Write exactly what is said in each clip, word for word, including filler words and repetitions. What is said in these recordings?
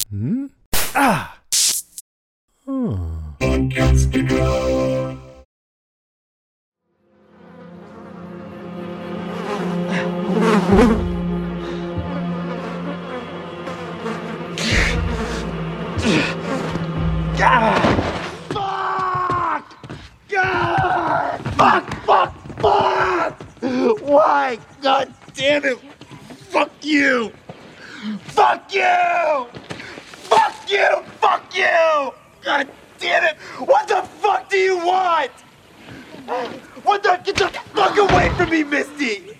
Hmm? Ah! Oh. God! Fuck! God! Fuck! Fuck! Fuck! Why? God damn it! Fuck you! Fuck you! Fuck you! Fuck you! God damn it! What the fuck do you want? What the? Get the fuck away from me, Misty!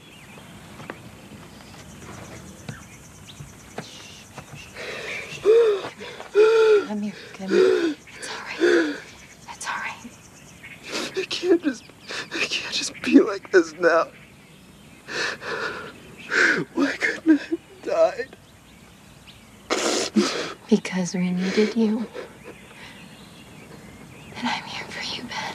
Come here, come here. It's all right. It's all right. I can't just, I can't just be like this now. Why couldn't I have died? Because we needed you. And I'm here for you, Ben.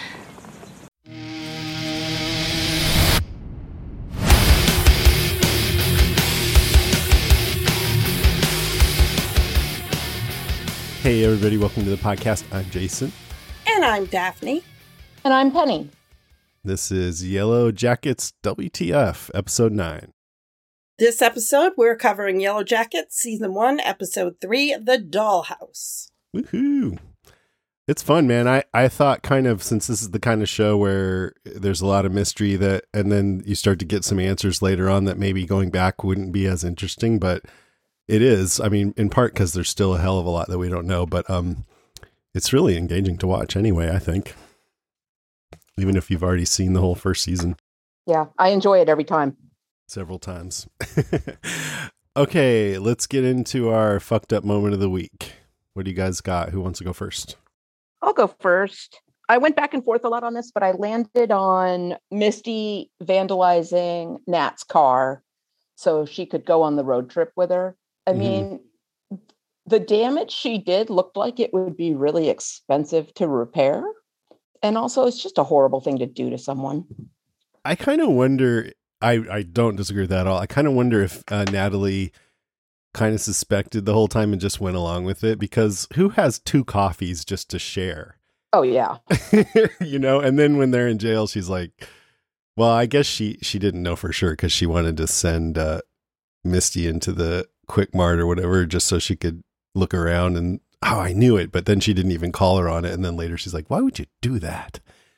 Hey, everybody. Welcome to the podcast. I'm Jason. And I'm Daphne. And I'm Penny. This is Yellow Jackets W T F, episode nine. This episode, we're covering Yellow Jackets, season one, episode three, The Dollhouse. Woohoo! It's fun, man. I, I thought kind of, since this is the kind of show where there's a lot of mystery that, and then you start to get some answers later on that maybe going back wouldn't be as interesting, but it is. I mean, in part because there's still a hell of a lot that we don't know, but um, it's really engaging to watch anyway, I think. Even if you've already seen the whole first season. Yeah, I enjoy it every time. Several times. Okay, let's get into our fucked up moment of the week. What do you guys got? Who wants to go first? I'll go first. I went back and forth a lot on this, but I landed on Misty vandalizing Nat's car so she could go on the road trip with her. I Mhm. mean, the damage she did looked like it would be really expensive to repair. And also, it's just a horrible thing to do to someone. I kind of wonder, I, I don't disagree with that at all. I kind of wonder if uh, Natalie kind of suspected the whole time and just went along with it, because who has two coffees just to share? Oh, yeah. You know, and then when they're in jail, she's like, well, I guess she, she didn't know for sure because she wanted to send uh, Misty into the Quick Mart or whatever just so she could look around and, oh, I knew it. But then she didn't even call her on it. And then later she's like, why would you do that?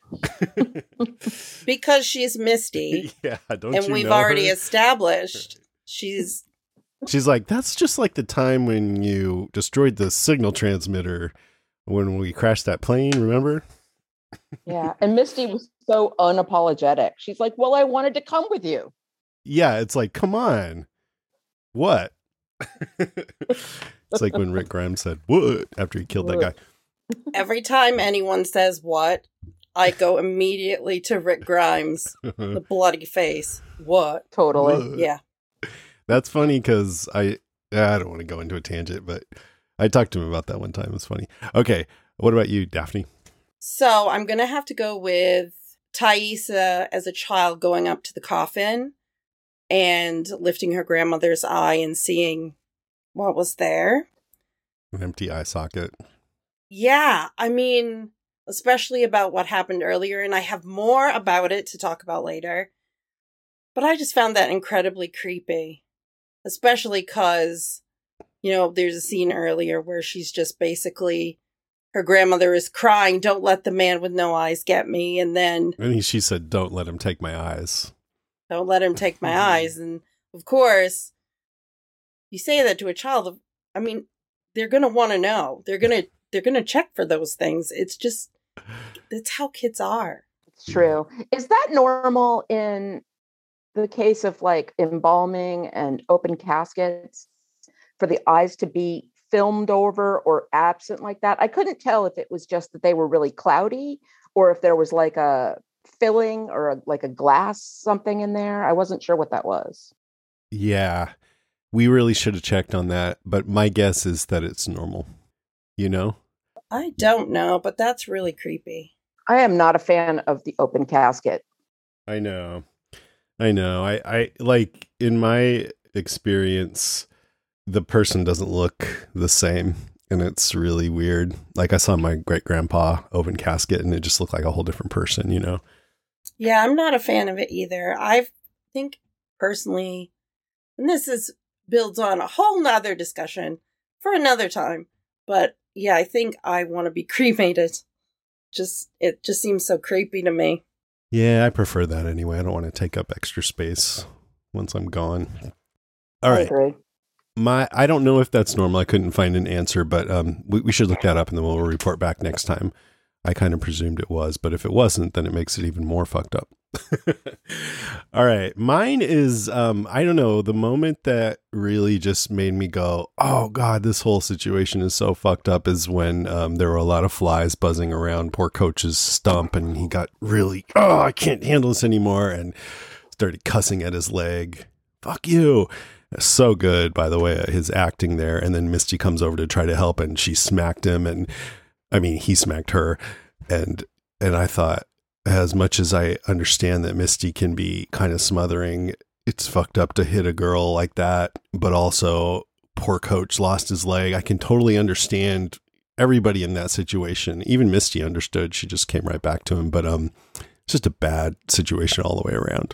Because she's Misty. Yeah, don't and you we've know already her? established she's... She's like, that's just like the time when you destroyed the signal transmitter when we crashed that plane, remember? Yeah. And Misty was so unapologetic. She's like, well, I wanted to come with you. Yeah, it's like, come on. What? It's like when Rick Grimes said, what? After he killed that guy. Every time anyone says what, I go immediately to Rick Grimes, the bloody face. What? Totally. What? Yeah. That's funny because I, I don't want to go into a tangent, but I talked to him about that one time. It was funny. Okay. What about you, Daphne? So I'm going to have to go with Thaisa as a child going up to the coffin and lifting her grandmother's eye and seeing what was there. An empty eye socket. Yeah, I mean, especially about what happened earlier, and I have more about it to talk about later. But I just found that incredibly creepy, especially because, you know, there's a scene earlier where she's just basically, her grandmother is crying, don't let the man with no eyes get me, and then... And he, she said, don't let him take my eyes. Don't let him take my eyes. And, of course, you say that to a child, I mean, they're going to want to know. They're going to they're going to check for those things. It's just, that's how kids are. It's true. Is that normal in the case of like embalming and open caskets for the eyes to be filmed over or absent like that? I couldn't tell if it was just that they were really cloudy or if there was like a filling or a, like a glass something in there. I wasn't sure what that was. Yeah, we really should have checked on that, but my guess is that it's normal. You know? I don't know, but that's really creepy. I am not a fan of the open casket. I know. I know. I, I like in my experience, the person doesn't look the same. And it's really weird. Like I saw my great grandpa open casket and it just looked like a whole different person, you know? Yeah, I'm not a fan of it either. I think personally, and this is builds on a whole nother discussion for another time. But yeah, I think I want to be cremated. Just, it just seems so creepy to me. Yeah, I prefer that anyway. I don't want to take up extra space once I'm gone. All right. I agree. My, I don't know if that's normal. I couldn't find an answer, but um, we, we should look that up and then we'll report back next time. I kind of presumed it was, but if it wasn't, then it makes it even more fucked up. All right. Mine is, um, I don't know, the moment that really just made me go, oh God, this whole situation is so fucked up is when um, there were a lot of flies buzzing around poor Coach's stump and he got really, oh, I can't handle this anymore and started cussing at his leg. Fuck you. So good, by the way, his acting there. And then Misty comes over to try to help and she smacked him. And I mean, he smacked her. And, and I thought, as much as I understand that Misty can be kind of smothering, it's fucked up to hit a girl like that. But also, poor Coach lost his leg. I can totally understand everybody in that situation. Even Misty understood. She just came right back to him. But um, it's just a bad situation all the way around.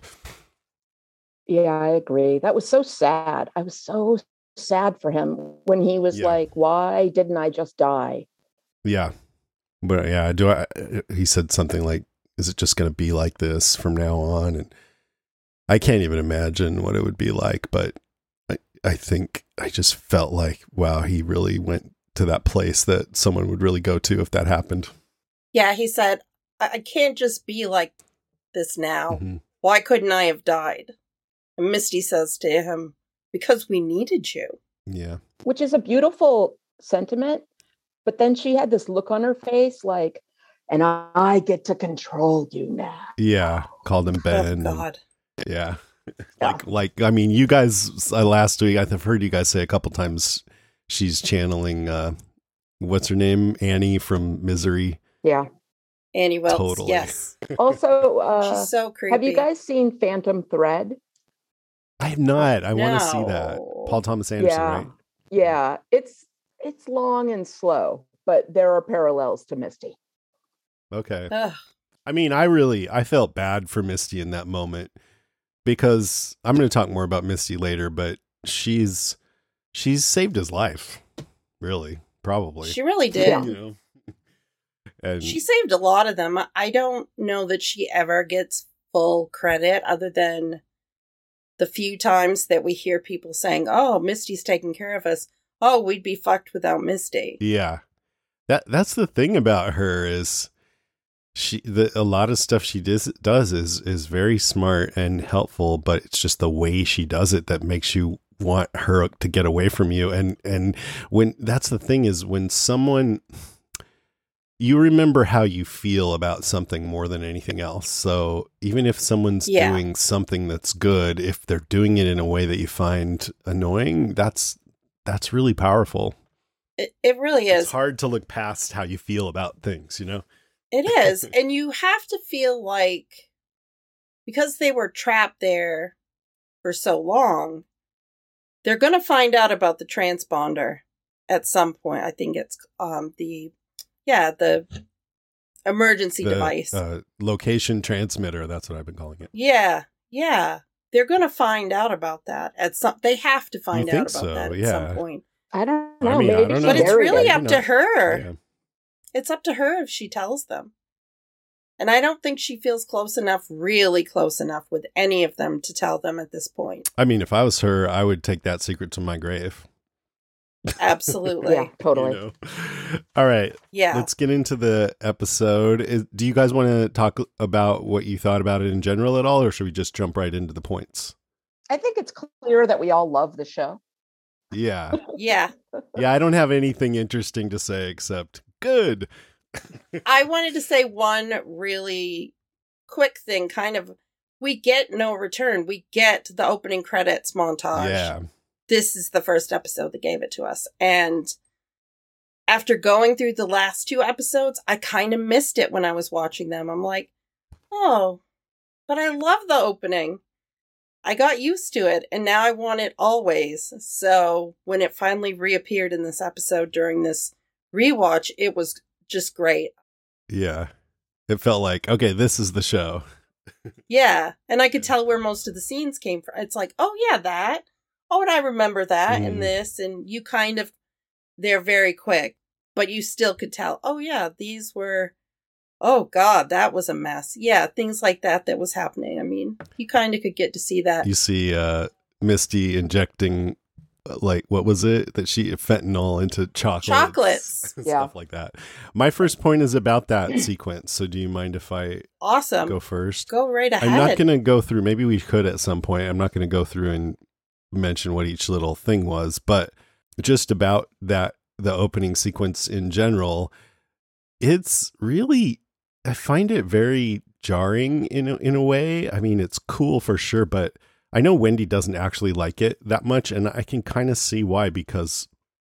Yeah, I agree. That was so sad. I was so sad for him when he was Yeah. like, why didn't I just die? Yeah. But yeah, do I, he said something like, is it just going to be like this from now on? And I can't even imagine what it would be like, but I, I think I just felt like, wow, he really went to that place that someone would really go to if that happened. Yeah, he said, I, I can't just be like this now. Mm-hmm. Why couldn't I have died? And Misty says to him, because we needed you. Yeah. Which is a beautiful sentiment. But then she had this look on her face like, and I get to control you now. Yeah. Called him Ben. Oh, and- God. yeah. Yeah. Like, like, I mean, you guys, uh, last week, I've heard you guys say a couple times she's channeling, uh, what's her name? Annie from Misery. Yeah. Annie Wells. Totally. Yes. Also, uh, She's so creepy. have you guys seen Phantom Thread? I have not. I want to see No. that. Paul Thomas Anderson, yeah. right? Yeah. It's it's long and slow, but there are parallels to Misty. Okay. Ugh. I mean, I really, I felt bad for Misty in that moment because I'm going to talk more about Misty later, but she's, she's saved his life. Really, probably. She really did. Yeah. You know? And She saved a lot of them. I don't know that she ever gets full credit other than the few times that we hear people saying, oh, Misty's taking care of us. Oh, we'd be fucked without Misty. yeah, that, that's the thing about her is she, the, a lot of stuff she does, does is, is very smart and helpful, but it's just the way she does it that makes you want her to get away from you. And, and when that's the thing is when someone, you remember how you feel about something more than anything else. So even if someone's Yeah. doing something that's good, if they're doing it in a way that you find annoying, that's, that's really powerful. It, it really It's is. hard to look past how you feel about things, you know? It is. And you have to feel like because they were trapped there for so long, they're going to find out about the transponder at some point. I think it's um the, yeah, the emergency The, device. Uh, location transmitter. That's what I've been calling it. Yeah, yeah. They're going to find out about that at some. They have to find You out think about so? that at Yeah. some point. I don't I know. mean, I maybe don't she know. But it's buried really it. up to her. Yeah. It's up to her if she tells them. And I don't think she feels close enough, really close enough with any of them to tell them at this point. I mean, if I was her, I would take that secret to my grave. Absolutely. Yeah, totally. You know? All right. Yeah. Let's get into the episode. Is, do you guys want to talk about what you thought about it in general at all, or should we just jump right into the points? I think it's clear that we all love the show. Yeah. Yeah. Yeah, I don't have anything interesting to say except good. I wanted to say one really quick thing, kind of. We get no return. We get the opening credits montage. Yeah. This is the first episode that gave it to us. And after going through the last two episodes, I kind of missed it when I was watching them. I'm like, oh, but I love the opening. I got used to it, and now I want it always. So when it finally reappeared in this episode during this rewatch, it was just great. Yeah. It felt like, okay, this is the show. Yeah, and I could tell where most of the scenes came from. It's like, oh yeah, that. Oh, and I remember that Mm. and this, and you kind of, they're very quick, but you still could tell, oh yeah, these were, oh God, that was a mess. Yeah, things like that that was happening. I mean, you kind of could get to see that. You see uh, Misty injecting, uh, like, what was it? That she fentanyl into chocolates. Chocolates. and Yeah. Stuff like that. My first point is about that sequence. So do you mind if I Awesome. go Go, first? right ahead. I'm not going to go through, maybe we could at some point. I'm not going to go through and mention what each little thing was, but just about that, the opening sequence in general, it's really, I find it very jarring in a, in a way. I mean, it's cool for sure, but I know Wendy doesn't actually like it that much, and I can kind of see why, because,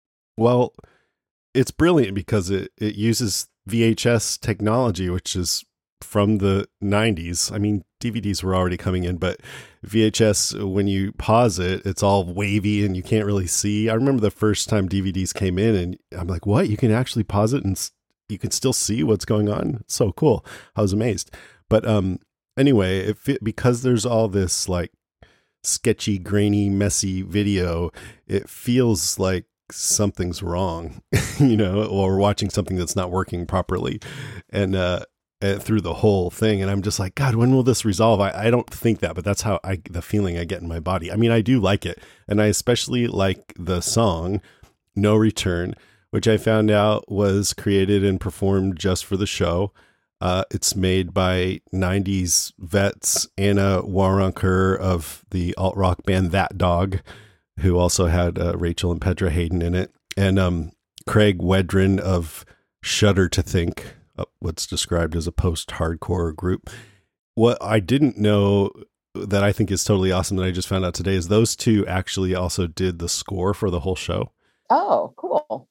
well, it's brilliant because it, it uses V H S technology, which is from the nineties. I mean, D V Ds were already coming in, but V H S, when you pause it, it's all wavy and you can't really see. I remember the first time D V Ds came in and I'm like, what? You can actually pause it and s- you can still see what's going on? It's so cool. I was amazed. But um, anyway, it, fe- because there's all this like sketchy, grainy, messy video, it feels like something's wrong, you know, or we're watching something that's not working properly. And, uh, and through the whole thing. And I'm just like, God, when will this resolve? I, I don't think that, but that's how I, the feeling I get in my body. I mean, I do like it. And I especially like the song No Return, which I found out was created and performed just for the show. Uh, it's made by nineties vets, Anna Waronker of the alt-rock band That Dog, who also had uh, Rachel and Petra Hayden in it, and um, Craig Wedren of Shudder to Think, uh, what's described as a post-hardcore group. What I didn't know that I think is totally awesome that I just found out today is those two actually also did the score for the whole show. Oh, cool.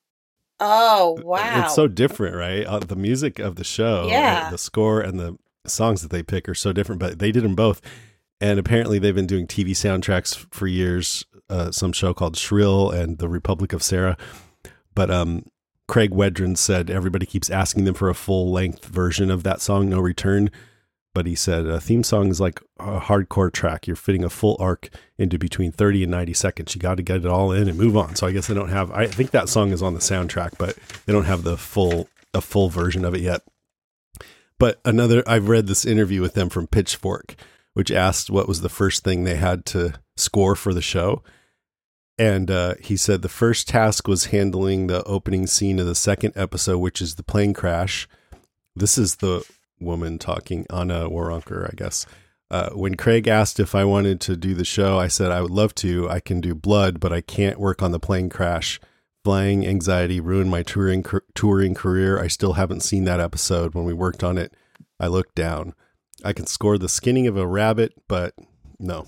Oh, wow. It's so different, right? Uh, the music of the show, Yeah. uh, the score and the songs that they pick are so different, but they did them both. And apparently they've been doing T V soundtracks for years, uh, some show called Shrill and The Republic of Sarah. But um, Craig Wedren said everybody keeps asking them for a full-length version of that song, No Return. But he said a theme song is like a hardcore track. You're fitting a full arc into between thirty and ninety seconds. You got to get it all in and move on. So I guess they don't have, I think that song is on the soundtrack, but they don't have the full, a full version of it yet. But another, I've read this interview with them from Pitchfork, which asked what was the first thing they had to score for the show. And uh, he said the first task was handling the opening scene of the second episode, which is the plane crash. This is the woman talking, Anna Waronker, I guess. Uh, when Craig asked if I wanted to do the show, I said I would love to. I can do blood, but I can't work on the plane crash. Flying anxiety ruined my touring touring career. I still haven't seen that episode. When we worked on it, I looked down. I can score the skinning of a rabbit, but no.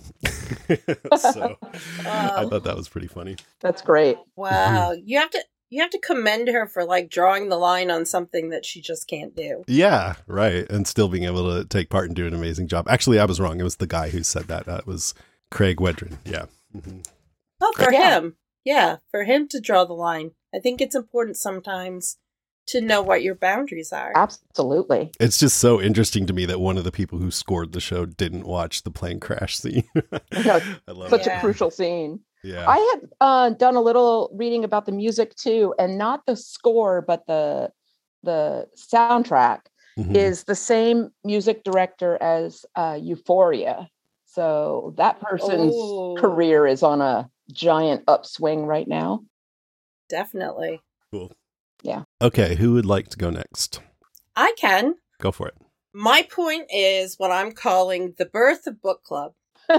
So I thought that was pretty funny. That's great. Wow. You have to you have to commend her for like drawing the line on something that she just can't do. Yeah, right. And still being able to take part and do an amazing job. Actually, I was wrong. It was the guy who said that. Uh, it was Craig Wedren. Yeah. Mm-hmm. Oh, for Yeah. him. Yeah, for him to draw the line. I think it's important sometimes to know what your boundaries are. Absolutely. It's just so interesting to me that one of the people who scored the show didn't watch the plane crash scene. know, I love Such it. Yeah. a crucial scene. Yeah. I had uh, done a little reading about the music too, and not the score, but the the soundtrack Mhm. is the same music director as uh, Euphoria. So that person's Oh. career is on a giant upswing right now. Definitely. Cool. Yeah. Okay, who would like to go next? I can. Go for it. My point is what I'm calling the birth of book club.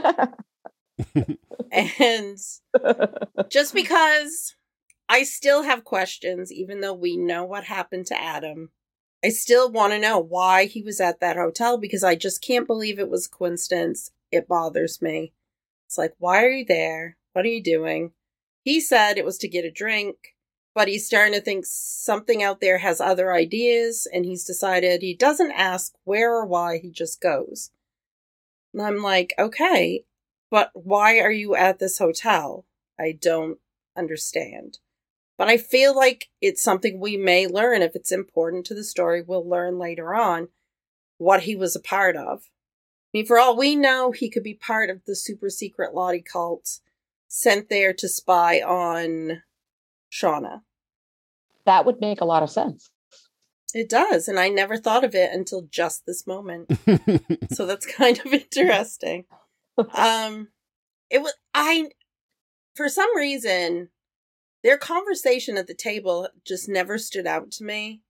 And just because I still have questions, even though we know what happened to Adam, I still want to know why he was at that hotel, because I just can't believe it was a coincidence. It bothers me. It's like, why are you there? What are you doing? He said it was to get a drink, but he's starting to think something out there has other ideas, and he's decided he doesn't ask where or why, he just goes. And I'm like, okay, but why are you at this hotel? I don't understand. But I feel like it's something we may learn if it's important to the story. We'll learn later on what he was a part of. I mean, for all we know, he could be part of the super secret Lottie cult sent there to spy on Shauna. That would make a lot of sense. It does, and I never thought of it until just this moment. So that's kind of interesting. Um, it was I, for some reason, their conversation at the table just never stood out to me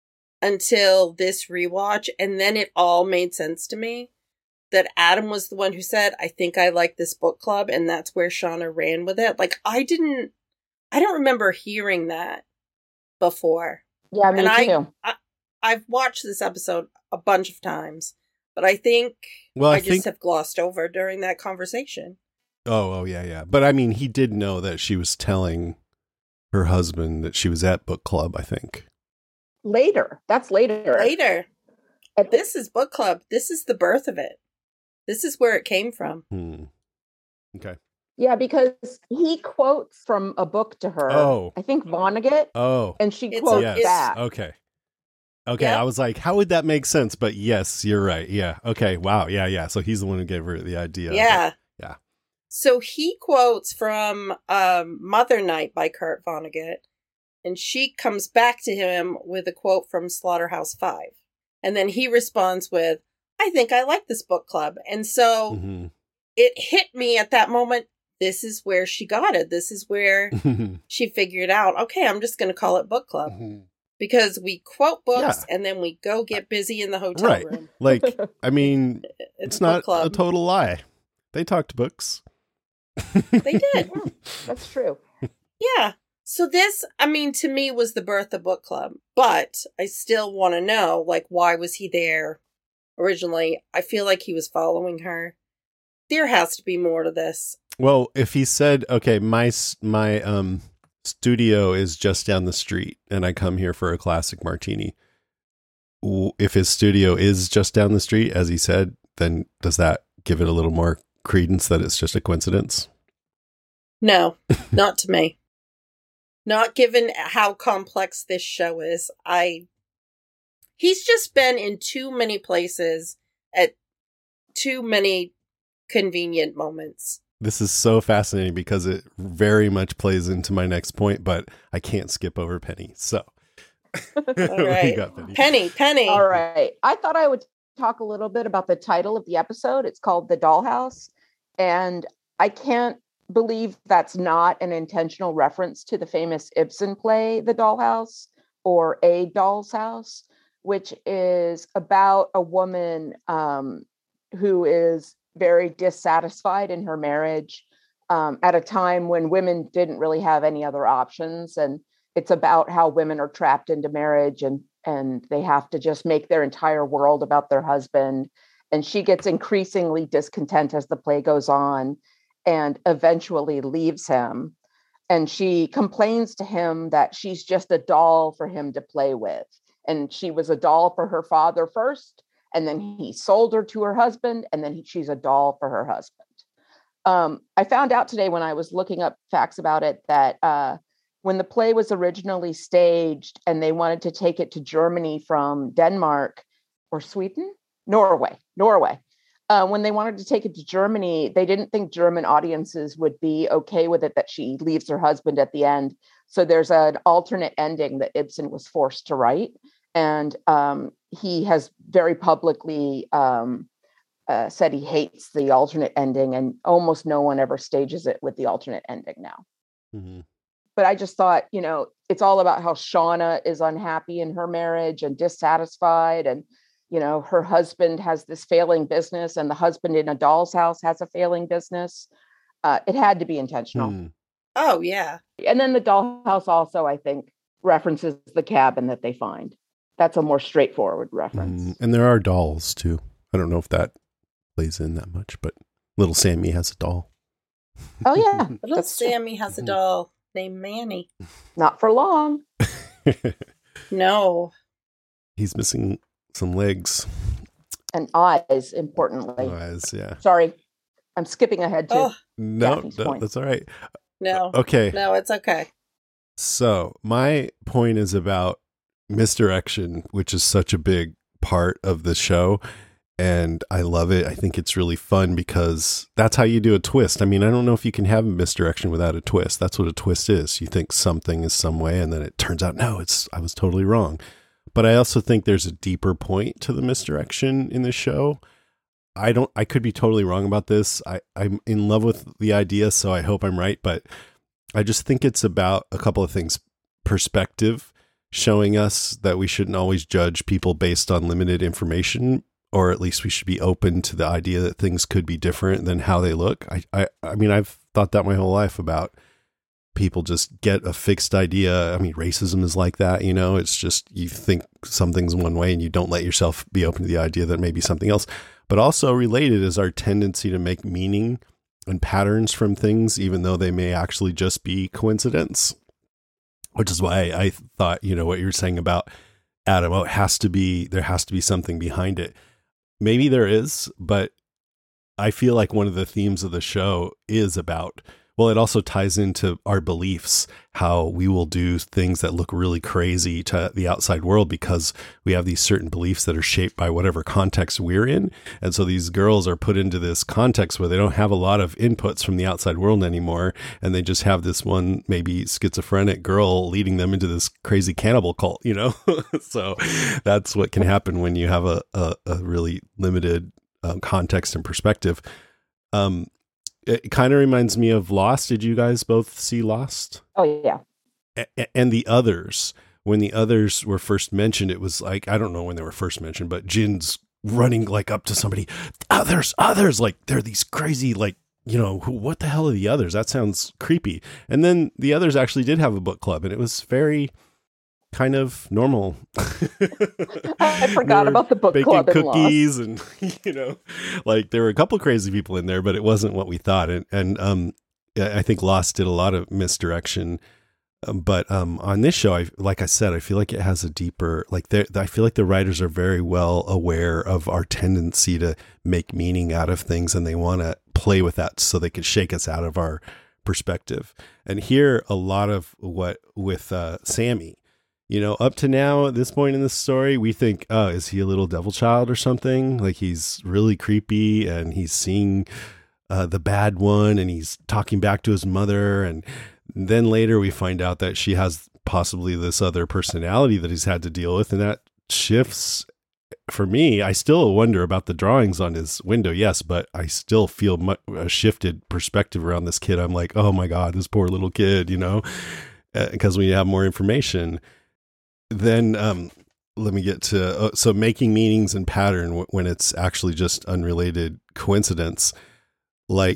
until this rewatch, and then it all made sense to me that Adam was the one who said, I think I like this book club, and that's where Shauna ran with it. Like, I didn't, I don't remember hearing that before. Yeah, me and too. I, I, I've watched this episode a bunch of times, but I think well, I, I just think... have glossed over during that conversation. Oh, oh, yeah, yeah. But I mean, he did know that she was telling her husband that she was at book club, I think. Later. That's later. Later. This is book club. This is the birth of it. This is where it came from. Hmm. Okay. Yeah, because he quotes from a book to her. Oh. I think Vonnegut. Oh. And she It's quotes yes. that. Okay. Okay, Yep. I was like, how would that make sense? But yes, you're right. Yeah. Okay. Wow. Yeah, yeah. So he's the one who gave her the idea. Yeah. Yeah. So he quotes from um, Mother Night by Kurt Vonnegut, and she comes back to him with a quote from Slaughterhouse Five. And then he responds with, I think I like this book club. And so Mm-hmm. it hit me at that moment. This is where she got it. This is where she figured out, okay, I'm just going to call it book club. Mm-hmm. Because we quote books Yeah. and then we go get busy in the hotel Right. room. Like, I mean, It's, it's book not a club. total lie. They talked books. They did. That's true. Yeah. So this, I mean, to me was the birth of book club. But I still want to know, like, why was he there originally? I feel like he was following her. There has to be more to this. Well, if he said, okay, my s- my um studio is just down the street and I come here for a classic martini. w- If his studio is just down the street, as he said, then does that give it a little more credence that it's just a coincidence? No, not to me. Not given how complex this show is. I He's just been in too many places at too many convenient moments. This is so fascinating because it very much plays into my next point, but I can't skip over Penny. So, All what do you right. got, Penny? Penny, Penny. All right. I thought I would talk a little bit about the title of the episode. It's called The Dollhouse. And I can't believe that's not an intentional reference to the famous Ibsen play, The Dollhouse, or A Doll's House, which is about a woman um, who is very dissatisfied in her marriage um, at a time when women didn't really have any other options. And it's about how women are trapped into marriage and and they have to just make their entire world about their husband. And she gets increasingly discontent as the play goes on and eventually leaves him. And she complains to him that she's just a doll for him to play with. And she was a doll for her father first, and then he sold her to her husband, and then he, she's a doll for her husband. Um, I found out today when I was looking up facts about it that uh, when the play was originally staged and they wanted to take it to Germany from Denmark or Sweden, Norway, Norway. Uh, when they wanted to take it to Germany, they didn't think German audiences would be okay with it that she leaves her husband at the end. So there's an alternate ending that Ibsen was forced to write. And um, he has very publicly um, uh, said he hates the alternate ending, and almost no one ever stages it with the alternate ending now. Mm-hmm. But I just thought, you know, it's all about how Shauna is unhappy in her marriage and dissatisfied. And, you know, her husband has this failing business, and the husband in A Doll's House has a failing business. Uh, it had to be intentional. Hmm. Oh, yeah. And then the dollhouse also, I think, references the cabin that they find. That's a more straightforward reference. Mm, and there are dolls too. I don't know if that plays in that much, but little Sammy has a doll. Oh, yeah. Little That's true. Sammy has a doll named Manny. Not for long. No. He's missing some legs. And eyes, importantly. Eyes, yeah. Sorry. I'm skipping ahead to Oh, No, Daphne's no, point. that's all right. no. Okay. No, it's okay. So my point is about misdirection, which is such a big part of the show. And I love it. I think it's really fun because that's how you do a twist. I mean, I don't know if you can have a misdirection without a twist. That's what a twist is. You think something is some way, and then it turns out, no, it's, I was totally wrong. But I also think there's a deeper point to the misdirection in the show. I don't, I could be totally wrong about this. I, I'm in love with the idea, so I hope I'm right. But I just think it's about a couple of things. Perspective, showing us that we shouldn't always judge people based on limited information, or at least we should be open to the idea that things could be different than how they look. I, I, I mean, I've thought that my whole life about people just get a fixed idea. I mean, racism is like that, you know, it's just, you think something's one way and you don't let yourself be open to the idea that maybe something else. But also related is our tendency to make meaning and patterns from things, even though they may actually just be coincidence, which is why I thought, you know, what you were saying about Adam, oh, it has to be, there has to be something behind it. Maybe there is, but I feel like one of the themes of the show is about, well, it also ties into our beliefs, how we will do things that look really crazy to the outside world because we have these certain beliefs that are shaped by whatever context we're in. And so these girls are put into this context where they don't have a lot of inputs from the outside world anymore. And they just have this one, maybe schizophrenic girl leading them into this crazy cannibal cult, you know? So that's what can happen when you have a, a, a really limited um, context and perspective. Um, It kind of reminds me of Lost. Did you guys both see Lost? Oh, yeah. A- and the others, when the others were first mentioned, it was like, I don't know when they were first mentioned, but Jin's running like up to somebody, others, others, like they're these crazy, like, you know, who, what the hell are the others? That sounds creepy. And then the others actually did have a book club, and it was very kind of normal. I forgot about the book club baking in cookies Lost. And, you know, like there were a couple crazy people in there, but it wasn't what we thought. And, and um, I think Lost did a lot of misdirection. Um, but um, on this show, I, like I said, I feel like it has a deeper, like there, I feel like the writers are very well aware of our tendency to make meaning out of things, and they want to play with that so they can shake us out of our perspective. And here, a lot of what with uh, Sammy, you know, up to now, at this point in the story, we think, oh, is he a little devil child or something? Like he's really creepy and he's seeing uh, the bad one and he's talking back to his mother. And then later we find out that she has possibly this other personality that he's had to deal with. And that shifts for me. I still wonder about the drawings on his window. Yes, but I still feel mu- a shifted perspective around this kid. I'm like, oh my God, this poor little kid, you know, because uh, we have more information. Then um, let me get to, uh, so making meanings and pattern w- when it's actually just unrelated coincidence. Like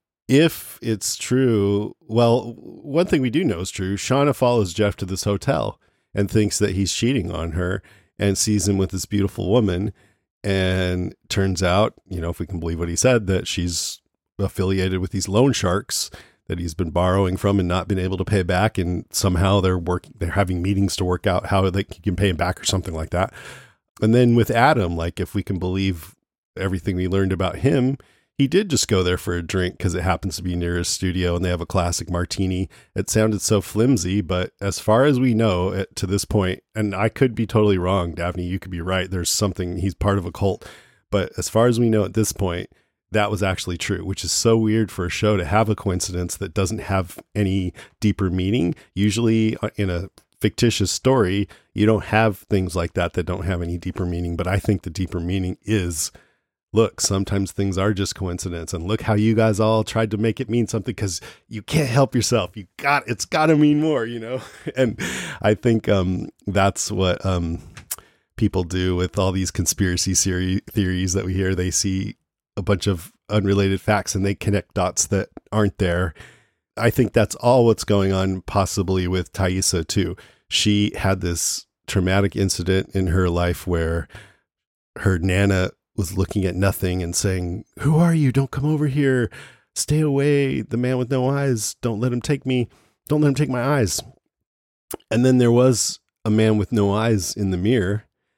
if it's true, well, one thing we do know is true. Shauna follows Jeff to this hotel and thinks that he's cheating on her and sees him with this beautiful woman. And turns out, you know, if we can believe what he said, that she's affiliated with these loan sharks that he's been borrowing from and not been able to pay back. And somehow they're working, they're having meetings to work out how they can pay him back or something like that. And then with Adam, like if we can believe everything we learned about him, he did just go there for a drink because it happens to be near his studio and they have a classic martini. It sounded so flimsy, but as far as we know it, to this point, and I could be totally wrong, Daphne, you could be right. There's something, he's part of a cult. But as far as we know at this point, that was actually true, which is so weird for a show to have a coincidence that doesn't have any deeper meaning. Usually in a fictitious story, you don't have things like that that don't have any deeper meaning. But I think the deeper meaning is, look, sometimes things are just coincidence. And look how you guys all tried to make it mean something because you can't help yourself. You got, it's got to mean more, you know? And I think um, that's what um, people do with all these conspiracy theory, theories that we hear. They see a bunch of unrelated facts and they connect dots that aren't there. I think that's all what's going on possibly with Taissa too. She had this traumatic incident in her life where her Nana was looking at nothing and saying, "Who are you? Don't come over here. Stay away. The man with no eyes. Don't let him take me. Don't let him take my eyes." And then there was a man with no eyes in the mirror.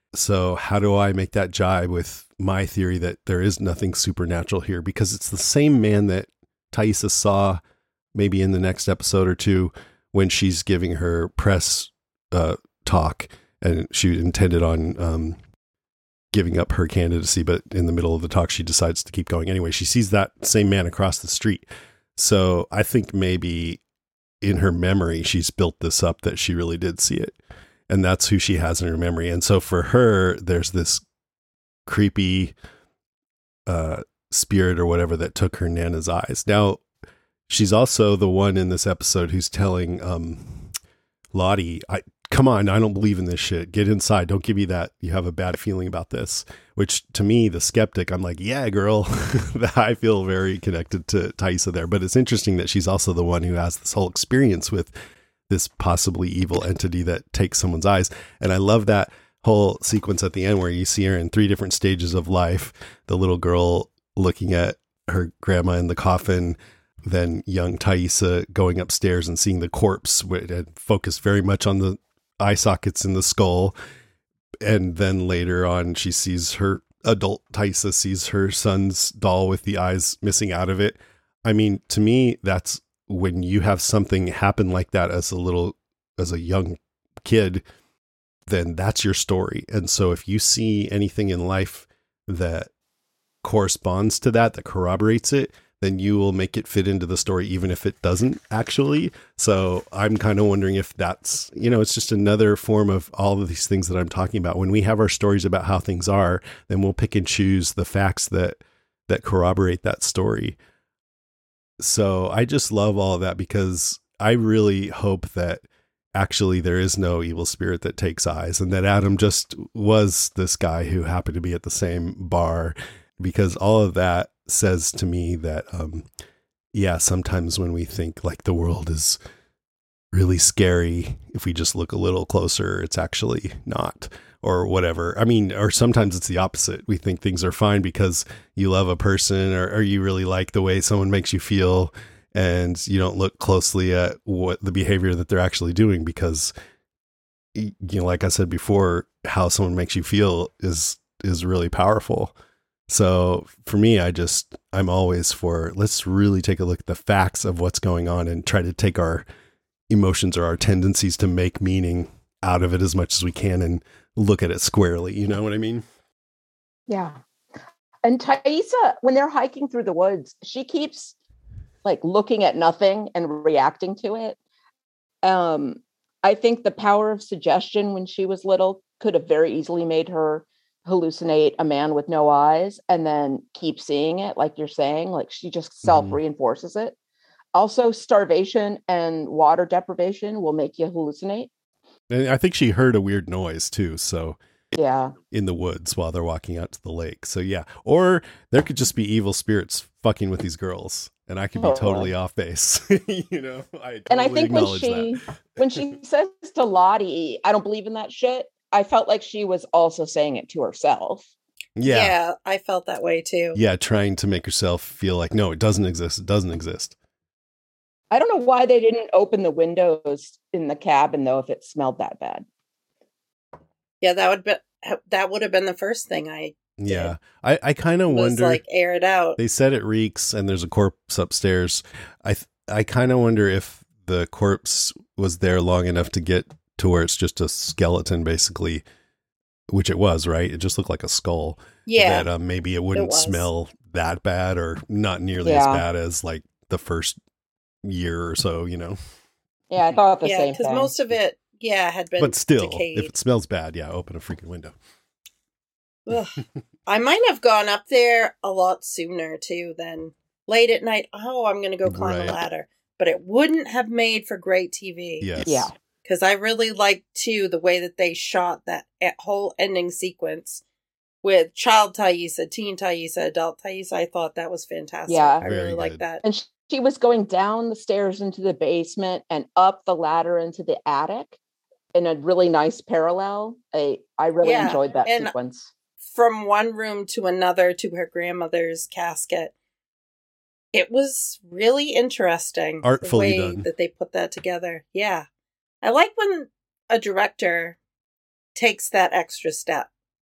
So how do I make that jibe with my theory that there is nothing supernatural here? Because it's the same man that Taissa saw maybe in the next episode or two when she's giving her press uh, talk, and she intended on um, giving up her candidacy, but in the middle of the talk, she decides to keep going anyway. She sees that same man across the street. So I think maybe in her memory, she's built this up that she really did see it. And that's who she has in her memory. And so for her, there's this creepy uh, spirit or whatever that took her Nana's eyes. Now, she's also the one in this episode who's telling um, Lottie, I, come on, I don't believe in this shit. Get inside. Don't give me that. You have a bad feeling about this. Which to me, the skeptic, I'm like, yeah, girl. I feel very connected to Taissa there. But it's interesting that she's also the one who has this whole experience with this possibly evil entity that takes someone's eyes. And I love that whole sequence at the end where you see her in three different stages of life. The little girl looking at her grandma in the coffin, then young Taissa going upstairs and seeing the corpse, and focused very much on the eye sockets in the skull. And then later on, she sees her adult Taissa sees her son's doll with the eyes missing out of it. I mean, to me, that's when you have something happen like that as a little, as a young kid, then that's your story. And so if you see anything in life that corresponds to that, that corroborates it, then you will make it fit into the story, even if it doesn't actually. So I'm kind of wondering if that's, you know, it's just another form of all of these things that I'm talking about. When we have our stories about how things are, then we'll pick and choose the facts that, that corroborate that story. So I just love all of that, because I really hope that actually there is no evil spirit that takes eyes, and that Adam just was this guy who happened to be at the same bar, because all of that says to me that, um, yeah, sometimes when we think like the world is really scary, if we just look a little closer, it's actually not, or whatever. I mean, or sometimes it's the opposite. We think things are fine because you love a person, or, or you really like the way someone makes you feel, and you don't look closely at what the behavior that they're actually doing, because, you know, like I said before, how someone makes you feel is, is really powerful. So for me, I just, I'm always for, let's really take a look at the facts of what's going on and try to take our emotions or our tendencies to make meaning out of it as much as we can and look at it squarely. You know what I mean? Yeah. And Taissa, when they're hiking through the woods, she keeps like looking at nothing and reacting to it. Um, I think the power of suggestion when she was little could have very easily made her hallucinate a man with no eyes and then keep seeing it, like you're saying. Like she just self-reinforces it. Also, starvation and water deprivation will make you hallucinate. And I think she heard a weird noise too. So yeah, in the woods while they're walking out to the lake. So yeah, or there could just be evil spirits fucking with these girls, and I could be oh, totally off base. you know, I totally and I think when she that. when she says to Lottie, "I don't believe in that shit," I felt like she was also saying it to herself. Yeah. Yeah, I felt that way too. Yeah, trying to make herself feel like, no, it doesn't exist. It doesn't exist. I don't know why they didn't open the windows in the cabin, though, if it smelled that bad. Yeah, that would be, that would have been the first thing I did. Yeah, I, I kind of wonder. Like, air it out. They said it reeks and there's a corpse upstairs. I th- I kind of wonder if the corpse was there long enough to get to where it's just a skeleton, basically, which it was, right? It just looked like a skull. Yeah. That um, maybe it wouldn't it smell that bad, or not nearly yeah. as bad as like the first year or so, you know? Yeah, I thought the yeah, same thing. because most of it, yeah, had been But still, decayed. If it smells bad, yeah, open a freaking window. I might have gone up there a lot sooner, too, than late at night. Oh, I'm going to go climb Right. a ladder. But it wouldn't have made for great T V. Yes. Yeah. Because I really liked, too, the way that they shot that whole ending sequence with child Taissa, teen Taissa, adult Taissa. I thought that was fantastic. Yeah. I Very really liked good. that. And she, she was going down the stairs into the basement and up the ladder into the attic in a really nice parallel. I, I really Yeah, enjoyed that and sequence. From one room to another to her grandmother's casket. It was really interesting. Artfully the way done. that they put that together. Yeah. I like when a director takes that extra step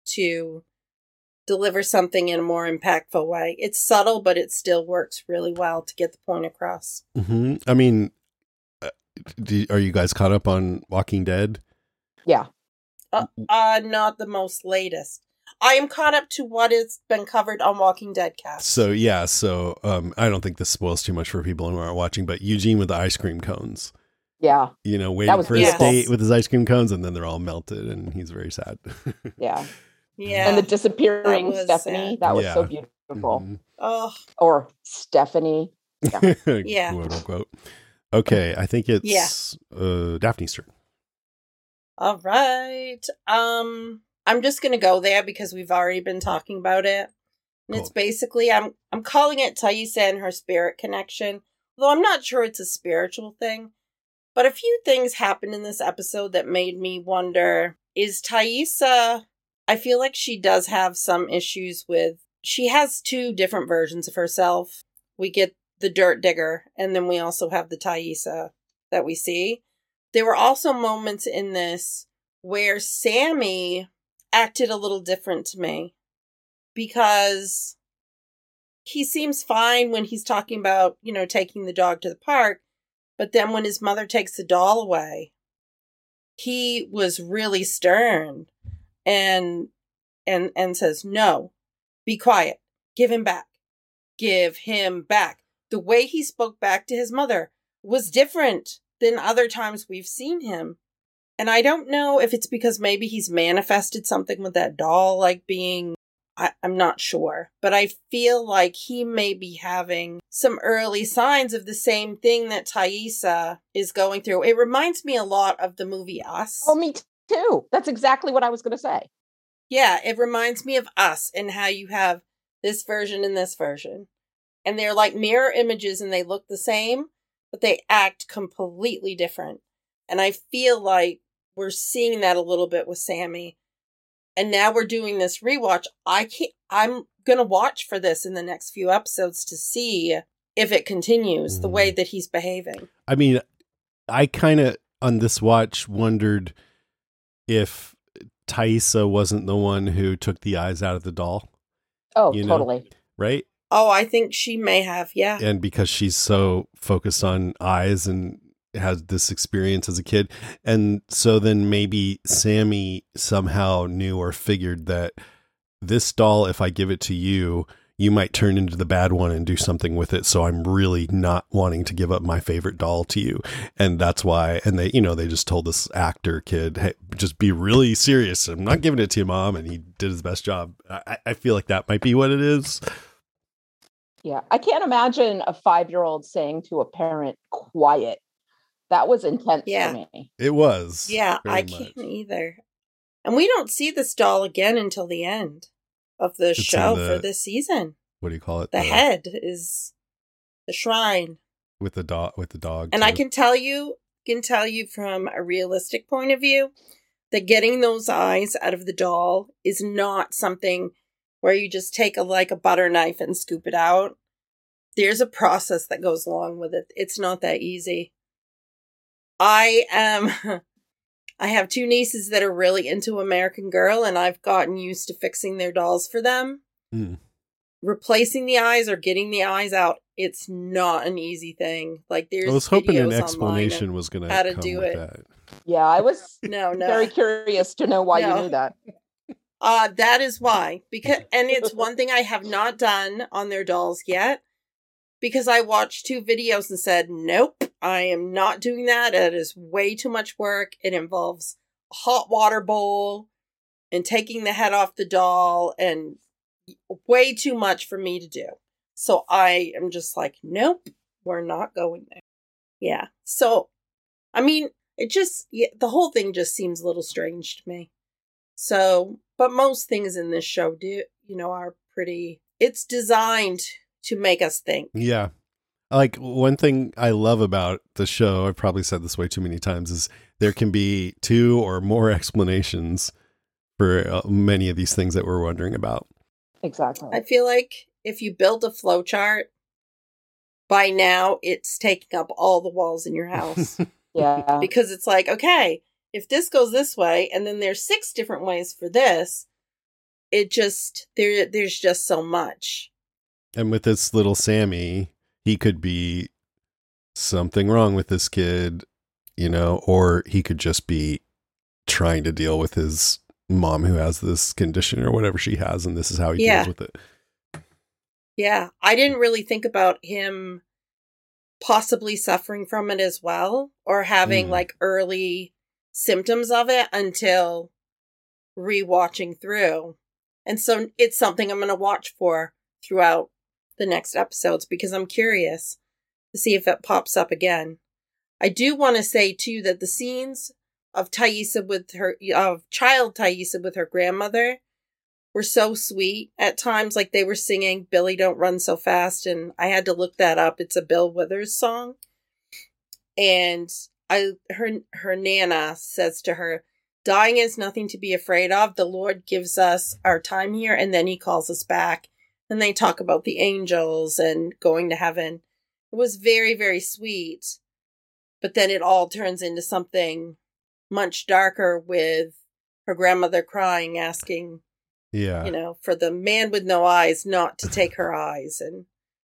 to deliver something in a more impactful way. It's subtle, but it still works really well to get the point across. Mm-hmm. I mean, uh, do, are you guys caught up on Walking Dead? Yeah. Uh, uh, not the most latest. I am caught up to what has been covered on Walking Dead cast. So, yeah. So, um, I don't think this spoils too much for people who aren't watching, but Eugene with the ice cream cones. Yeah. You know, waiting was for his beautiful. date with his ice cream cones, and then they're all melted, and he's very sad. Yeah. Yeah. And the disappearing That was Stephanie. sad. That was so Yeah. beautiful. Mhm. Oh, Or Stephanie. Yeah. Quote unquote. Okay, I think it's Yeah. uh, Daphne's turn. all right. Um, I'm just gonna go there because we've already been talking about it. And it's Cool. basically, I'm I'm calling it Thaisa and her spirit connection. Though I'm not sure it's a spiritual thing. But a few things happened in this episode that made me wonder, is Thaisa, I feel like she does have some issues with, she has two different versions of herself. We get the dirt digger, and then we also have the Thaisa that we see. There were also moments in this where Sammy acted a little different to me. Because he seems fine when he's talking about, you know, taking the dog to the park. But then when his mother takes the doll away, he was really stern and and and says, no, be quiet. Give him back. Give him back. The way he spoke back to his mother was different than other times we've seen him. And I don't know if it's because maybe he's manifested something with that doll, like being, I, I'm not sure. But I feel like he may be having some early signs of the same thing that Thaisa is going through. It reminds me a lot of the movie Us. Oh, me too. That's exactly what I was going to say. Yeah, it reminds me of Us and how you have this version and this version. And they're like mirror images and they look the same, but they act completely different. And I feel like we're seeing that a little bit with Sammy. And now we're doing this rewatch. I can't, I'm going to watch for this in the next few episodes to see if it continues the way that he's behaving. I mean, I kind of, on this watch, wondered if Thaisa wasn't the one who took the eyes out of the doll, Oh, You know? totally. right? Oh, I think she may have, yeah. And because she's so focused on eyes and has this experience as a kid. And so then maybe Sammy somehow knew or figured that this doll, if I give it to you, you might turn into the bad one and do something with it. So I'm really not wanting to give up my favorite doll to you. And that's why, and they, you know, they just told this actor kid, hey, just be really serious. I'm not giving it to you, Mom. And he did his best job. I, I feel like that might be what it is. Yeah. I can't imagine a five-year-old saying to a parent, quiet. That was intense Yeah. for me. It was. Yeah, very I much. can't either. And we don't see this doll again until the end of the It's in show the- for this season. What do you call it? The head is the shrine. with the dog, with the dog. And I too. can tell you, can tell you from a realistic point of view that getting those eyes out of the doll is not something where you just take a like a butter knife and scoop it out. There's a process that goes along with it. It's not that easy. I am I have two nieces that are really into American Girl, and I've gotten used to fixing their dolls for them. Mm. Replacing the eyes or getting the eyes out, it's not an easy thing. Like there's I was hoping an videos online explanation was going to how to come do with it. that. Yeah, I was No, no. very curious to know why No. you knew that. Uh, that is why. Because, and it's one thing I have not done on their dolls yet. Because I watched two videos and said, nope, I am not doing that. It is way too much work. It involves a hot water bowl and taking the head off the doll and way too much for me to do. So I am just like, nope, we're not going there. Yeah. So, I mean, it just, yeah, the whole thing just seems a little strange to me. So, but most things in this show do, you know, are pretty, it's designed to make us think. Yeah. Like one thing I love about the show, I've probably said this way too many times, is there can be two or more explanations for uh, many of these things that we're wondering about. Exactly. I feel like if you build a flow chart, by now it's taking up all the walls in your house. Yeah. Because it's like, okay, if this goes this way, and then there's six different ways for this, it just, there, there's just so much. And with this little Sammy, he could be something wrong with this kid, you know, or he could just be trying to deal with his mom who has this condition or whatever she has, and this is how he Yeah. deals with it. Yeah, I didn't really think about him possibly suffering from it as well, or having Mm. like early symptoms of it until rewatching through. And so it's something I'm going to watch for throughout the next episodes because I'm curious to see if it pops up again. I do want to say too that the scenes of Taissa with her, of child Taissa with her grandmother were so sweet at times. Like they were singing Billy Don't Run So Fast, and I had to look that up. It's a Bill Withers song. And I her her Nana says to her, dying is nothing to be afraid of. The Lord gives us our time here and then he calls us back. And they talk about the angels and going to heaven. It was very, very sweet. But then it all turns into something much darker with her grandmother crying, asking, Yeah. you know, for the man with no eyes not to take her eyes. And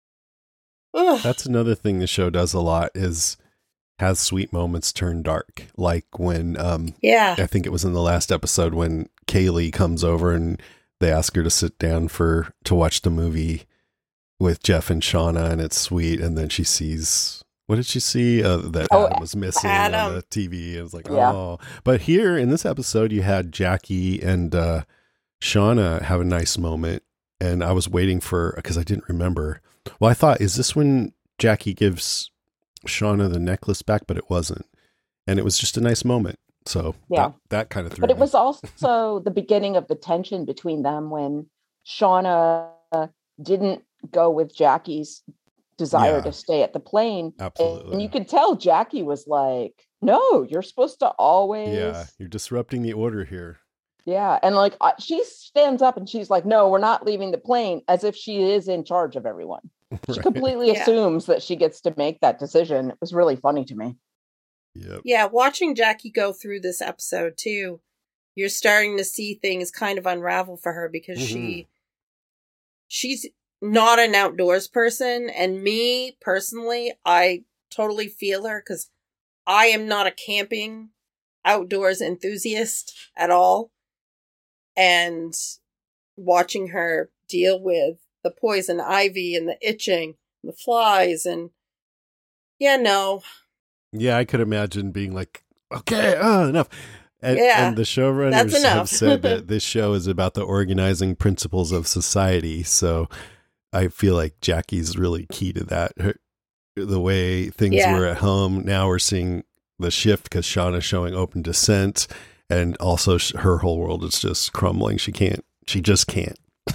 ugh. That's another thing the show does a lot is has sweet moments turn dark. Like when, um, yeah, I think it was in the last episode when Kaylee comes over and they ask her to sit down for, to watch the movie with Jeff and Shauna, and it's sweet. And then she sees, what did she see? Uh, that Oh, Adam was missing on Adam. the T V. It was like, Yeah. oh, but here in this episode, you had Jackie and, uh, Shauna have a nice moment. And I was waiting for, because I didn't remember. Well, I thought, is this when Jackie gives Shauna the necklace back? But it wasn't. And it was just a nice moment. So Yeah. that, that kind of threw But it me. was also the beginning of the tension between them when Shauna didn't go with Jackie's desire Yeah. to stay at the plane. Absolutely. And you could tell Jackie was like, no, you're supposed to always. Yeah, you're disrupting the order here. Yeah. And like uh, she stands up and she's like, no, we're not leaving the plane, as if she is in charge of everyone. She Right. completely Yeah. assumes that she gets to make that decision. It was really funny to me. Yep. yeah, watching Jackie go through this episode too, you're starting to see things kind of unravel for her because she she's not an outdoors person, and me personally, I totally feel her because I am not a camping outdoors enthusiast at all. And watching her deal with the poison ivy and the itching, and the flies, and yeah, no, Yeah, I could imagine being like, okay, uh, enough. And, Yeah, and the showrunners that's have enough. said that this show is about the organizing principles of society. So I feel like Jackie's really key to that. Her, the way things Yeah. were at home, now we're seeing the shift because Shauna's showing open dissent. And also sh- her whole world is just crumbling. She can't, she just can't.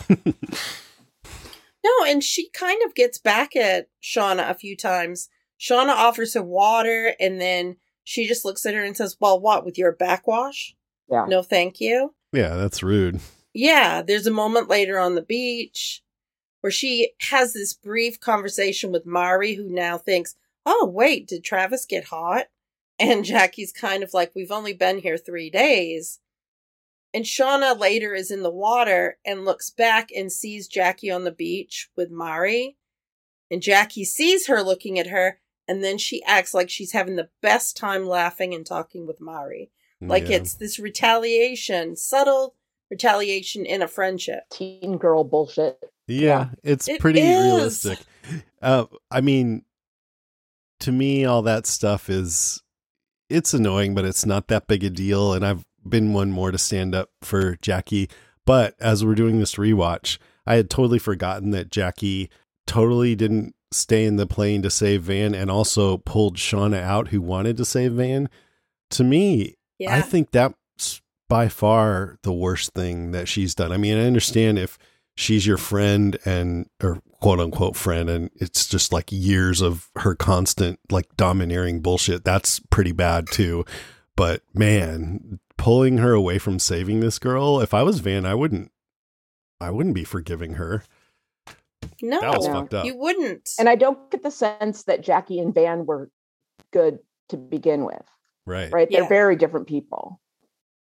No, and she kind of gets back at Shauna a few times. Shauna offers her water, and then she just looks at her and says, well, what, with your backwash? Yeah. No, thank you. Yeah, that's rude. Yeah, there's a moment later on the beach where she has this brief conversation with Mari, who now thinks, oh, wait, did Travis get hot? And Jackie's kind of like, we've only been here three days. And Shauna later is in the water and looks back and sees Jackie on the beach with Mari. And Jackie sees her looking at her, and then she acts like she's having the best time laughing and talking with Mari. Like Yeah. it's this retaliation, subtle retaliation in a friendship. Teen girl bullshit. Yeah, it's It pretty is. realistic. Uh, I mean, to me, all that stuff is, it's annoying, but it's not that big a deal. And I've been one more to stand up for Jackie. But as we're doing this rewatch, I had totally forgotten that Jackie totally didn't stay in the plane to save Van and also pulled Shauna out, who wanted to save Van. To me, Yeah. I think that's by far the worst thing that she's done. I mean, I understand if she's your friend and, or quote unquote friend, and it's just like years of her constant like domineering bullshit. That's pretty bad too. But man, pulling her away from saving this girl, if I was Van, I wouldn't, I wouldn't be forgiving her. No, That was No. fucked up. you wouldn't. And I don't get the sense that Jackie and Van were good to begin with, Right. right? They're Yeah. very different people.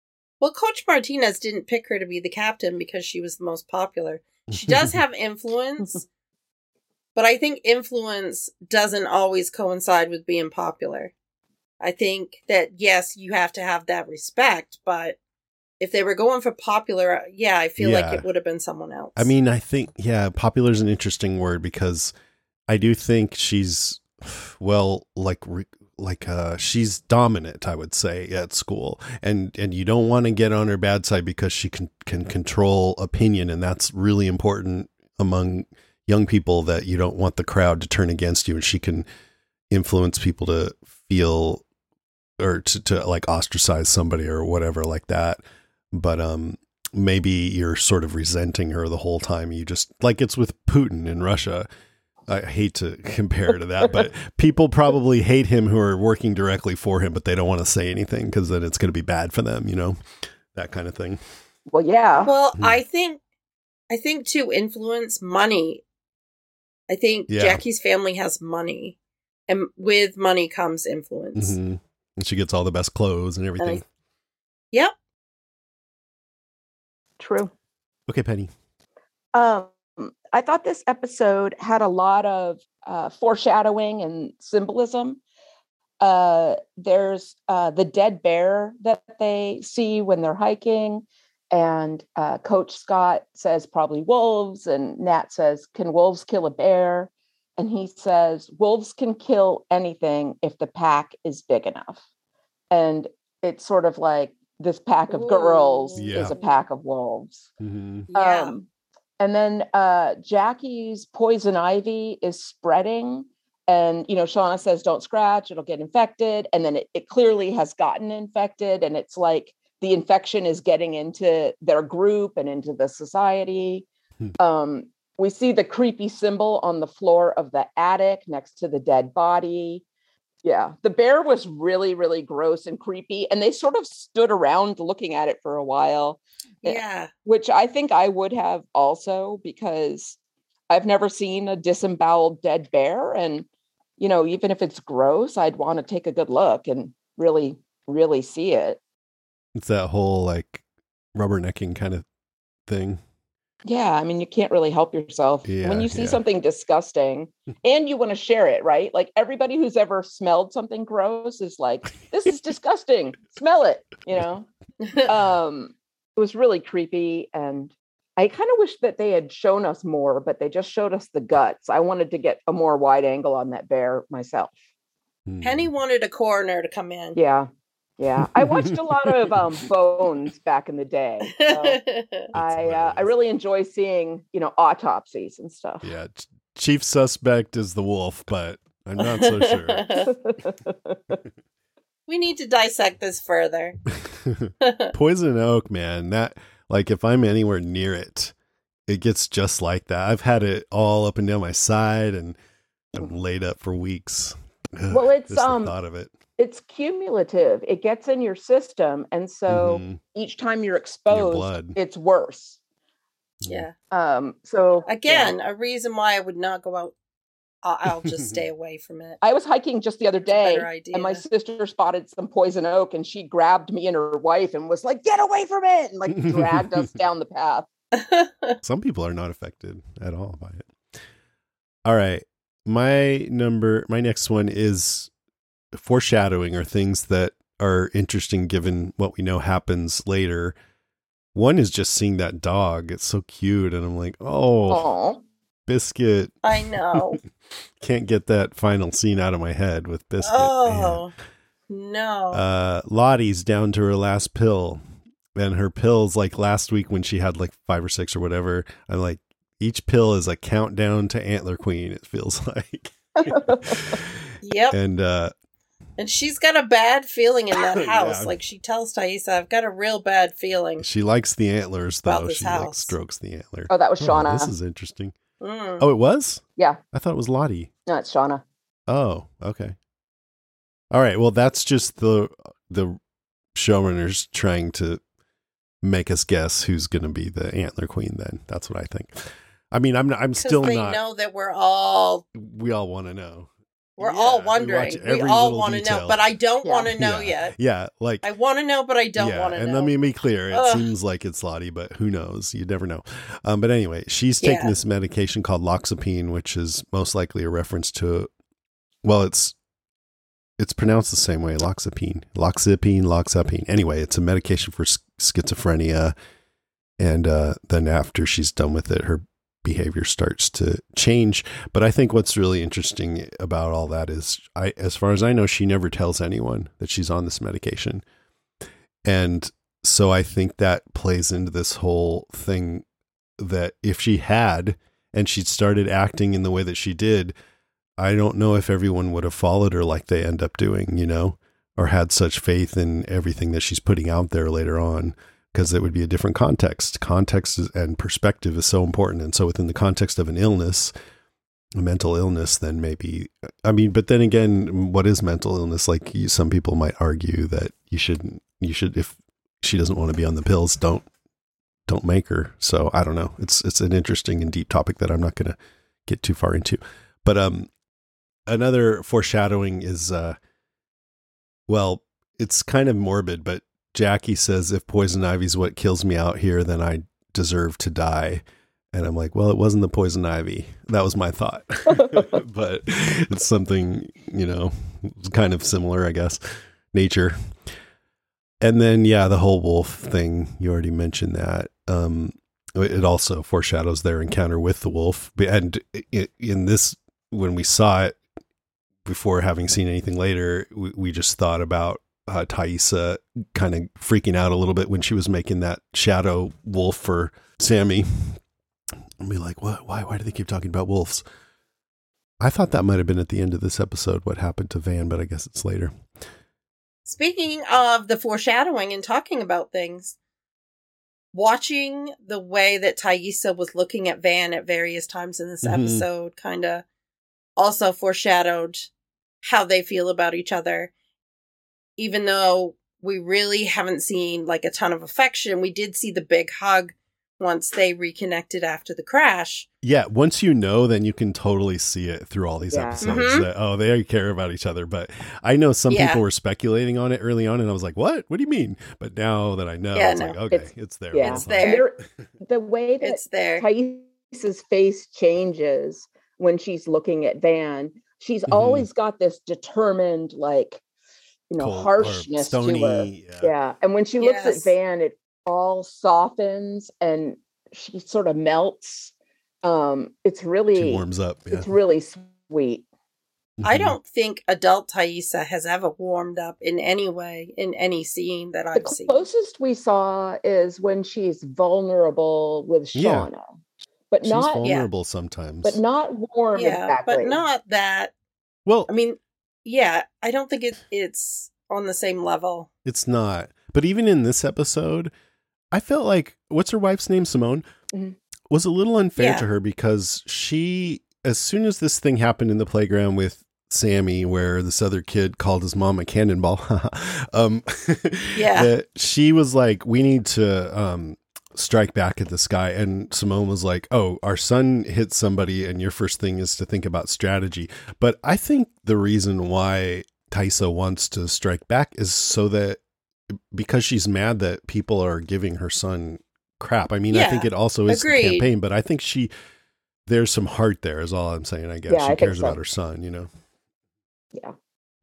Well, Coach Martinez didn't pick her to be the captain because she was the most popular. She does have influence, but I think influence doesn't always coincide with being popular. I think that, yes, you have to have that respect, but if they were going for popular, yeah, I feel Yeah. like it would have been someone else. I mean, I think, yeah, popular is an interesting word because I do think she's, well, like, re- like, uh, she's dominant, I would say, at school. And, and you don't want to get on her bad side because she can, can control opinion. And that's really important among young people, that you don't want the crowd to turn against you. And she can influence people to feel, or to, to like ostracize somebody or whatever like that. But, um, maybe you're sort of resenting her the whole time. You just, like it's with Putin in Russia. I hate to compare to that, but people probably hate him who are working directly for him, but they don't want to say anything because then it's going to be bad for them, you know, that kind of thing. Well, yeah. Well, Hmm. I think, I think to influence money. I think Yeah. Jackie's family has money, and with money comes influence. Mm-hmm. And she gets all the best clothes and everything. And I- Yep. True. Okay, Penny. Um, I thought this episode had a lot of uh, foreshadowing and symbolism. Uh, there's uh, the dead bear that they see when they're hiking, and uh, Coach Scott says probably wolves, and Nat says, "Can wolves kill a bear?" And he says, "Wolves can kill anything if the pack is big enough." And it's sort of like this pack of girls Yeah. is a pack of wolves. Mm-hmm. Yeah. Um, and then uh, Jackie's poison ivy is spreading. And, you know, Shauna says, don't scratch, it'll get infected. And then it, it clearly has gotten infected. And it's like the infection is getting into their group and into the society. Hmm. Um, we see the creepy symbol on the floor of the attic next to the dead body. Yeah, the bear was really, really gross and creepy. And they sort of stood around looking at it for a while. Yeah. Which I think I would have also, because I've never seen a disemboweled dead bear. And, you know, even if it's gross, I'd want to take a good look and really, really see it. It's that whole like rubbernecking kind of thing. Yeah, I mean, you can't really help yourself. Yeah, when you see yeah. something disgusting and you want to share it, right? Like everybody who's ever smelled something gross is like, this is disgusting. Smell it, you know? Um, it was really creepy. And I kind of wish that they had shown us more, but they just showed us the guts. I wanted to get a more wide angle on that bear myself. Hmm. Penny wanted a coroner to come in. Yeah. Yeah. I watched a lot of um, Bones back in the day. So I uh, I really enjoy seeing, you know, autopsies and stuff. Yeah. Ch- Chief suspect is the wolf, but I'm not so sure. We need to dissect this further. Poison oak, man. That, like, if I'm anywhere near it, it gets just like that. I've had it all up and down my side, and I'm laid up for weeks. Ugh, Well, it's, just the um, thought of it. It's cumulative. It gets in your system. And so Mhm. each time you're Your exposed, blood. it's worse. Yeah. Um, so Again, yeah. a reason why I would not go out. I'll, I'll just stay away from it. I was hiking just the other It's a day better idea. and my sister spotted some poison oak and she grabbed me and her wife and was like, get away from it, and like dragged us down the path. Some people are not affected at all by it. All right. My number, my next one is foreshadowing, or things that are interesting given what we know happens later. One is just seeing that dog. It's so cute. And I'm like, oh, Oh, Biscuit. I know. Can't get that final scene out of my head with Biscuit. Oh, no. Man. Uh, Lottie's down to her last pill. And her pills, like last week when she had like five or six or whatever, I'm like, each pill is a countdown to Antler Queen, it feels like. Yep. And uh, And she's got a bad feeling in that house. Yeah. Like she tells Thaisa, I've got a real bad feeling. she likes the antlers, About though. this She like house. strokes the antler. oh, that was Oh, Shauna. this is interesting. Mm. Oh, it was? Yeah, I thought it was Lottie. no, it's Shauna. Oh, okay. All right. Well, that's just the the showrunners trying to make us guess who's going to be the Antler Queen. Then that's what I think. I mean, I'm not, I'm 'Cause still they not. know that we're all We all want to know. We're Yeah, all we wondering. watch We, every all little want to know, detail. but I don't Yeah. want to know yeah. yet. Yeah, like I want to know, but I don't yeah, want to know. and let me be clear. It Ugh. seems like it's Lottie, but who knows? You never know. Um, but anyway, she's taking Yeah. this medication called loxapine, which is most likely a reference to, well, it's it's pronounced the same way, loxapine, loxapine, loxapine. Anyway, it's a medication for sch- schizophrenia, and uh, then after she's done with it, her behavior starts to change. But I think what's really interesting about all that is, I, as far as I know, she never tells anyone that she's on this medication. And so I think that plays into this whole thing that if she had, and she'd started acting in the way that she did, I don't know if everyone would have followed her like they end up doing, you know, or had such faith in everything that she's putting out there later on. Because it would be a different context. Context is, and perspective is so important. And so within the context of an illness, a mental illness, then maybe, I mean, but then again, what is mental illness? Like you, some people might argue that you shouldn't, you should, if she doesn't want to be on the pills, don't, don't make her. So I don't know. It's, it's an interesting and deep topic that I'm not going to get too far into. But um, another foreshadowing is, uh, well, it's kind of morbid, but Jackie says, if poison ivy's what kills me out here, then I deserve to die. And I'm like, well, it wasn't the poison ivy. That was my thought. But it's something, you know, kind of similar, I guess. Nature. And then, yeah, the whole wolf thing, you already mentioned that. Um, it also foreshadows their encounter with the wolf. And in this, when we saw it, before having seen anything later, we, we just thought about Uh, Taissa kind of freaking out a little bit when she was making that shadow wolf for Sammy. And be like, what? Why? Why do they keep talking about wolves? I thought that might have been at the end of this episode, what happened to Van, but I guess it's later. Speaking of the foreshadowing and talking about things, watching the way that Taissa was looking at Van at various times in this Mhm. episode kind of also foreshadowed how they feel about each other. Even though we really haven't seen like a ton of affection, we did see the big hug once they reconnected after the crash. Yeah, once you know, then you can totally see it through all these Yeah. episodes Mhm. that, oh, they care about each other. But I know some Yeah. people were speculating on it early on, and I was like, what? What do you mean? But now that I know, Yeah, it's no. like, okay, it's, It's- there. yeah. the It's whole time. there. And there, the way that It's there. Taissa's face changes when she's looking at Van, she's Mhm. always got this determined, like, you know, Cold or harshness to her. stony, yeah. Yeah. And when she looks Yes. at Van, it all softens and she sort of melts. Um, it's really, She warms up. Yeah. it's really sweet. I Mhm. don't think adult Taissa has ever warmed up in any way in any scene that The I've seen. closest we saw is when she's vulnerable with Yeah. Shauna, but She's not, vulnerable sometimes. but not warm Yeah, exactly. but not that. well, I mean, yeah, I don't think it, it's on the same level. it's not. But even in this episode, I felt like, what's her wife's name? Simone? Mhm. Was a little unfair Yeah. to her because she, as soon as this thing happened in the playground with Sammy, where this other kid called his mom a cannonball, um, Yeah. that she was like, we need to um, strike back at this guy. And Simone was like, oh, our son hit somebody and your first thing is to think about strategy. But I think the reason why Taissa wants to strike back is so that, because she's mad that people are giving her son crap. I mean, I Yeah, think it also is agreed. the campaign, but I think she, there's some heart there is all I'm saying. I guess Yeah, I she think cares so. about her son, you know? Yeah.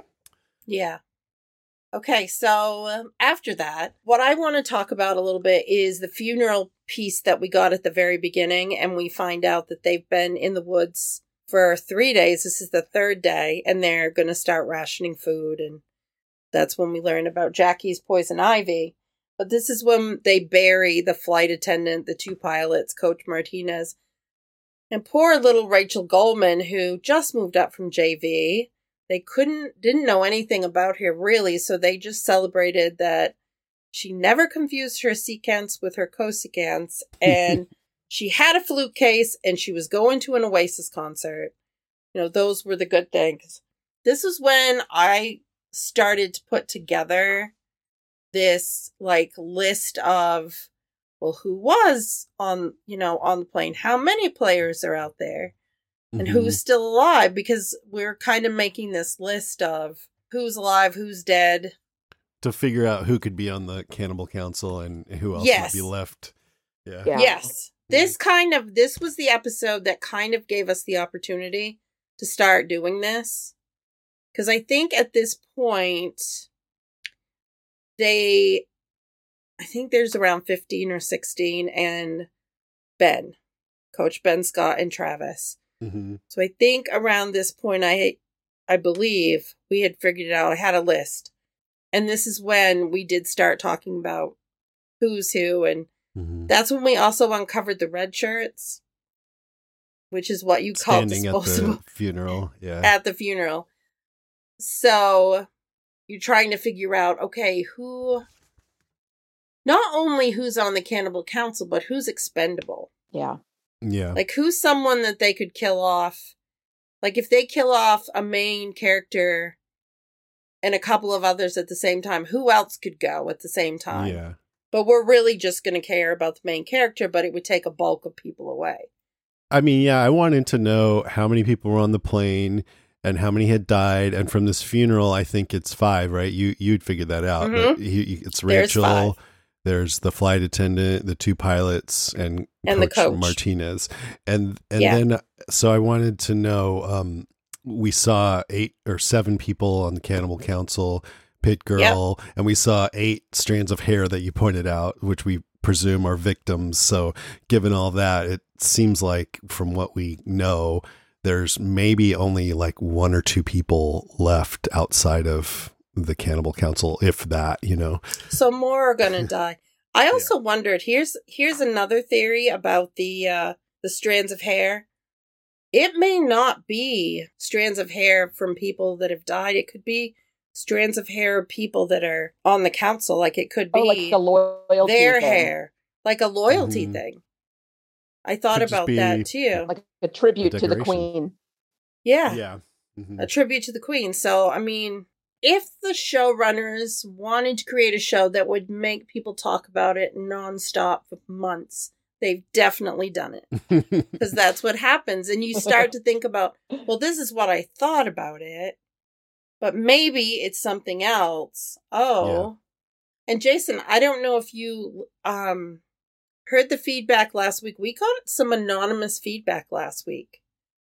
Yeah. Okay, so um, after that, what I want to talk about a little bit is the funeral piece that we got at the very beginning, and we find out that they've been in the woods for three days. This is the third day, and they're going to start rationing food, and that's when we learn about Jackie's poison ivy. But this is when they bury the flight attendant, the two pilots, Coach Martinez, and poor little Rachel Goldman, who just moved up from J V. They couldn't, didn't know anything about her really, so they just celebrated that she never confused her secants with her cosecants, and she had a flute case, and she was going to an Oasis concert. You know, those were the good things. This is when I started to put together this, like, list of, well, who was on, you know, on the plane? How many players are out there? and Mhm. who's still alive, because we're kind of making this list of who's alive, who's dead. To figure out who could be on the Cannibal Council and who else Yes. would be left. Yeah. Yeah. Yes. This kind of, this was the episode that kind of gave us the opportunity to start doing this. Because I think at this point, they, I think there's around fifteen or sixteen, and Ben, Coach Ben Scott and Travis. Mm-hmm. So I think around this point, I, I believe we had figured it out. I had a list. And this is when we did start talking about who's who, and Mm-hmm. that's when we also uncovered the red shirts, which is what you call Standing at disposable the funeral. Yeah. at the funeral. So you're trying to figure out, okay, who, not only who's on the Cannibal Council, but who's expendable. Yeah. Yeah. Like, who's someone that they could kill off? Like, if they kill off a main character and a couple of others at the same time, who else could go at the same time? Yeah. But we're really just going to care about the main character, but it would take a bulk of people away. I mean, yeah, I wanted to know how many people were on the plane and how many had died. And from this funeral, I think it's five, right? You, you'd figured that out. Mhm. But he, he- it's There's Rachel, five. there's the flight attendant, the two pilots, and, And the coach. Martinez. And and Yeah. then, so I wanted to know, um, we saw eight or seven people on the Cannibal Council, Pit Girl, and we saw eight strands of hair that you pointed out, which we presume are victims. So given all that, it seems like from what we know, there's maybe only like one or two people left outside of the Cannibal Council, if that, you know. So more are going to die. I also wondered, here's here's another theory about the uh, the strands of hair. It may not be strands of hair from people that have died. It could be strands of hair of people that are on the council. Like, it could be Oh, like the loyalty their thing. hair, like a loyalty Mhm. thing. I thought Could just about be- that too. Like a tribute A to the decoration. queen. Yeah, Yeah. Mhm. a tribute to the queen. So, I mean, if the showrunners wanted to create a show that would make people talk about it nonstop for months, they've definitely done it. Because that's what happens. And you start to think about, well, this is what I thought about it, but maybe it's something else. Oh. And Jason, I don't know if you um heard the feedback last week. We got some anonymous feedback last week.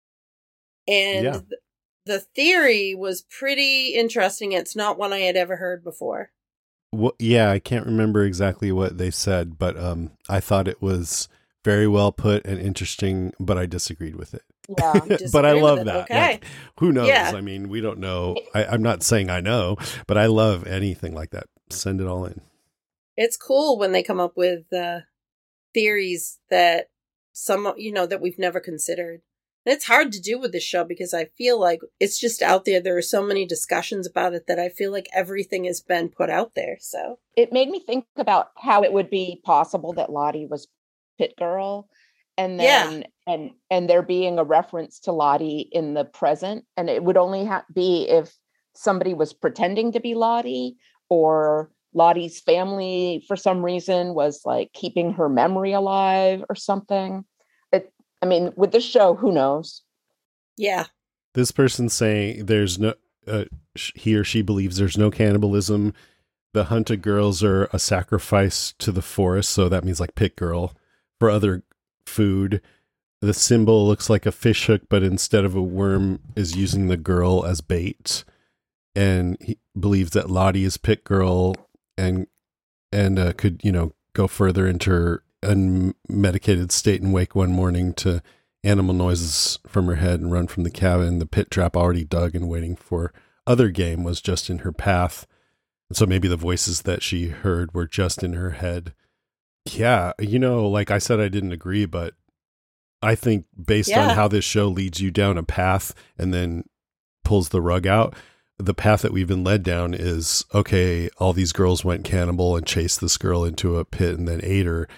And Yeah. th- the theory was pretty interesting. It's not one I had ever heard before. Well, yeah, I can't remember exactly what they said, but um, I thought it was very well put and interesting, but I disagreed with it. Yeah. disagree But I with love it, that. okay. Like, who knows? Yeah. I mean, we don't know. I, I'm not saying I know, but I love anything like that. Send it all in. It's cool when they come up with uh, theories that some, you know, that we've never considered. And it's hard to do with this show because I feel like it's just out there. There are so many discussions about it that I feel like everything has been put out there. So, It made me think about how it would be possible that Lottie was Pit Girl, and then and and there being a reference to Lottie in the present, and it would only ha- be if somebody was pretending to be Lottie, or Lottie's family for some reason was like keeping her memory alive or something. It, I mean, with this show, who knows? yeah. This person's saying there's no, uh, sh- he or she believes there's no cannibalism. The hunted girls are a sacrifice to the forest, so that means like Pit Girl for other food. The symbol looks like a fish hook, but instead of a worm is using the girl as bait. And he believes that Lottie is Pit Girl and and uh, could, you know, go further into her unmedicated state and wake one morning to animal noises from her head and run from the cabin. The pit trap already dug and waiting for other game was just in her path. And so maybe the voices that she heard were just in her head. Yeah, you know, like I said, I didn't agree, but I think based Yeah. on how this show leads you down a path and then pulls the rug out, the path that we've been led down is, okay, all these girls went cannibal and chased this girl into a pit and then ate her.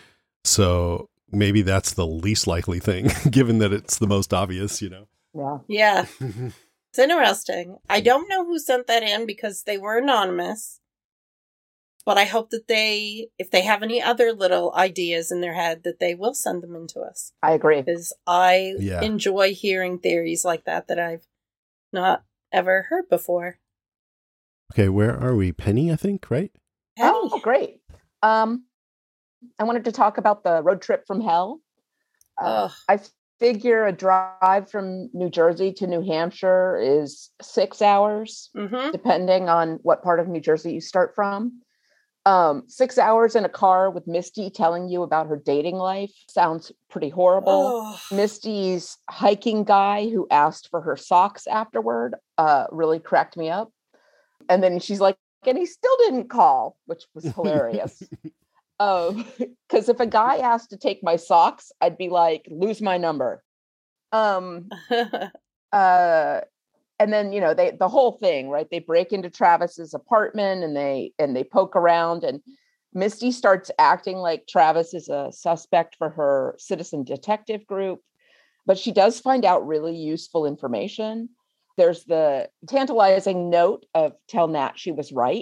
So maybe that's the least likely thing, given that it's the most obvious, you know? Yeah. Yeah. It's interesting. I don't know who sent that in because they were anonymous. But I hope that they, if they have any other little ideas in their head, that they will send them in to us. I agree. Because I Yeah. enjoy hearing theories like that that I've not ever heard before. Okay, where are we? Penny, I think, right? Penny. Oh, great. Um, I wanted to talk about the road trip from hell. Uh, Ugh. I figure a drive from New Jersey to New Hampshire is six hours, Mm-hmm. depending on what part of New Jersey you start from. Um, six hours in a car with Misty telling you about her dating life sounds pretty horrible. Oh. Misty's hiking guy who asked for her socks afterward uh, really cracked me up. And then she's like, and he still didn't call, which was hilarious. Um, because if a guy asked to take my socks, I'd be like, lose my number. Um, uh, and then, you know, they, the whole thing, right? They break into Travis's apartment and they, and they poke around, and Misty starts acting like Travis is a suspect for her citizen detective group, but she does find out really useful information. There's the tantalizing note of tell Nat she was right.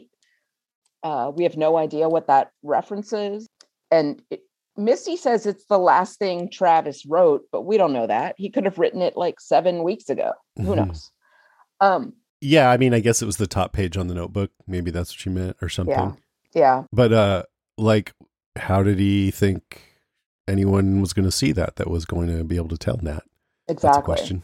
Uh, we have no idea what that references. And it, Misty says it's the last thing Travis wrote, but we don't know that. He could have written it like seven weeks ago. Who Mhm. knows? Um, Yeah, I mean, I guess it was the top page on the notebook. Maybe that's what you meant or something. yeah, yeah. But, uh, like, how did he think anyone was going to see that, that was going to be able to tell Nat? That's a Exactly. question.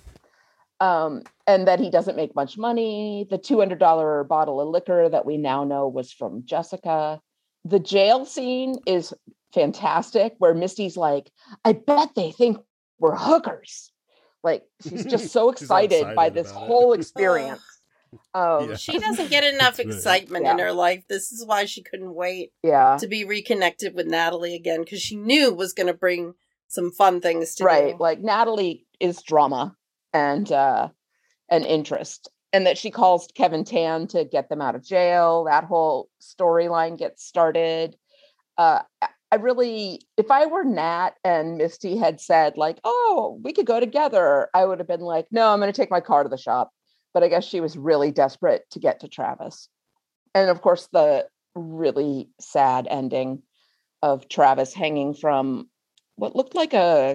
Um, and that he doesn't make much money. The two hundred dollars bottle of liquor that we now know was from Jessica. The jail scene is fantastic, where Misty's like, I bet they think we're hookers. Like, she's just so She's all excited by excited this about it. whole experience. Um, Yeah. She doesn't get enough That's right. excitement Yeah. in her life. This is why she couldn't wait yeah. to be reconnected with Natalie again, because she knew it was going to bring some fun things to Right. do. Like, Natalie is drama and uh and interest. And that she calls Kevin Tan to get them out of jail. That whole storyline gets started. Uh I- I really, if I were Nat and Misty had said like, oh, we could go together, I would have been like, no, I'm going to take my car to the shop. But I guess she was really desperate to get to Travis. And of course, the really sad ending of Travis hanging from what looked like a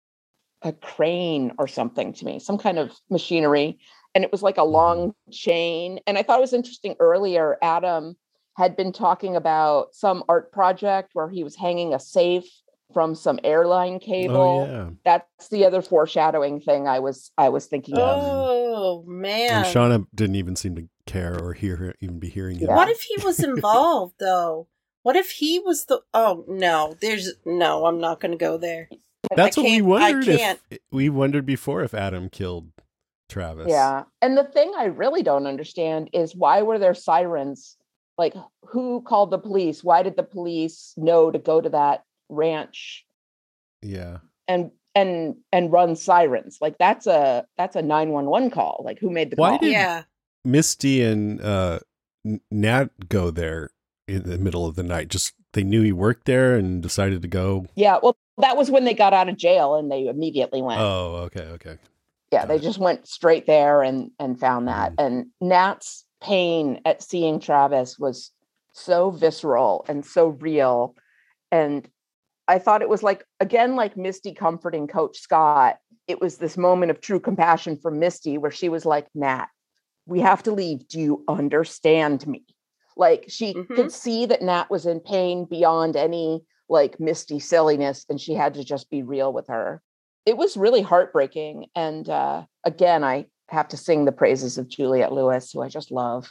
a crane or something to me, some kind of machinery. And it was like a long chain. And I thought it was interesting earlier, Adam had been talking about some art project where he was hanging a safe from some airline cable. Oh, yeah. That's the other foreshadowing thing I was I was thinking of. Oh, man. And Shauna didn't even seem to care or hear her, even be hearing him. Yeah. What if he was involved, though? What if he was the... Oh, no. There's... No, I'm not going to go there. That's I what we can't- I wondered can't. if we wondered before if Adam killed Travis. Yeah. And the thing I really don't understand is why were there sirens? Like, who called the police? Why did the police know to go to that ranch Yeah. and and and run sirens? Like, that's a that's a nine one one call. Like, who made the Why call? did- Yeah. Misty and uh, N- Nat go there in the middle of the night. Just they knew he worked there and decided to go. Yeah, well, that was when they got out of jail and they immediately went. Oh, okay, okay. yeah, got they it. just went straight there and and found that. Mm. And Nat's pain at seeing Travis was so visceral and so real. And I thought it was like, again, like Misty comforting Coach Scott. It was this moment of true compassion for Misty where she was like, Nat, we have to leave. Do you understand me? Like, she Mhm. could see that Nat was in pain beyond any like Misty silliness, and she had to just be real with her. It was really heartbreaking. And uh, again, I have to sing the praises of Juliette Lewis, who I just love.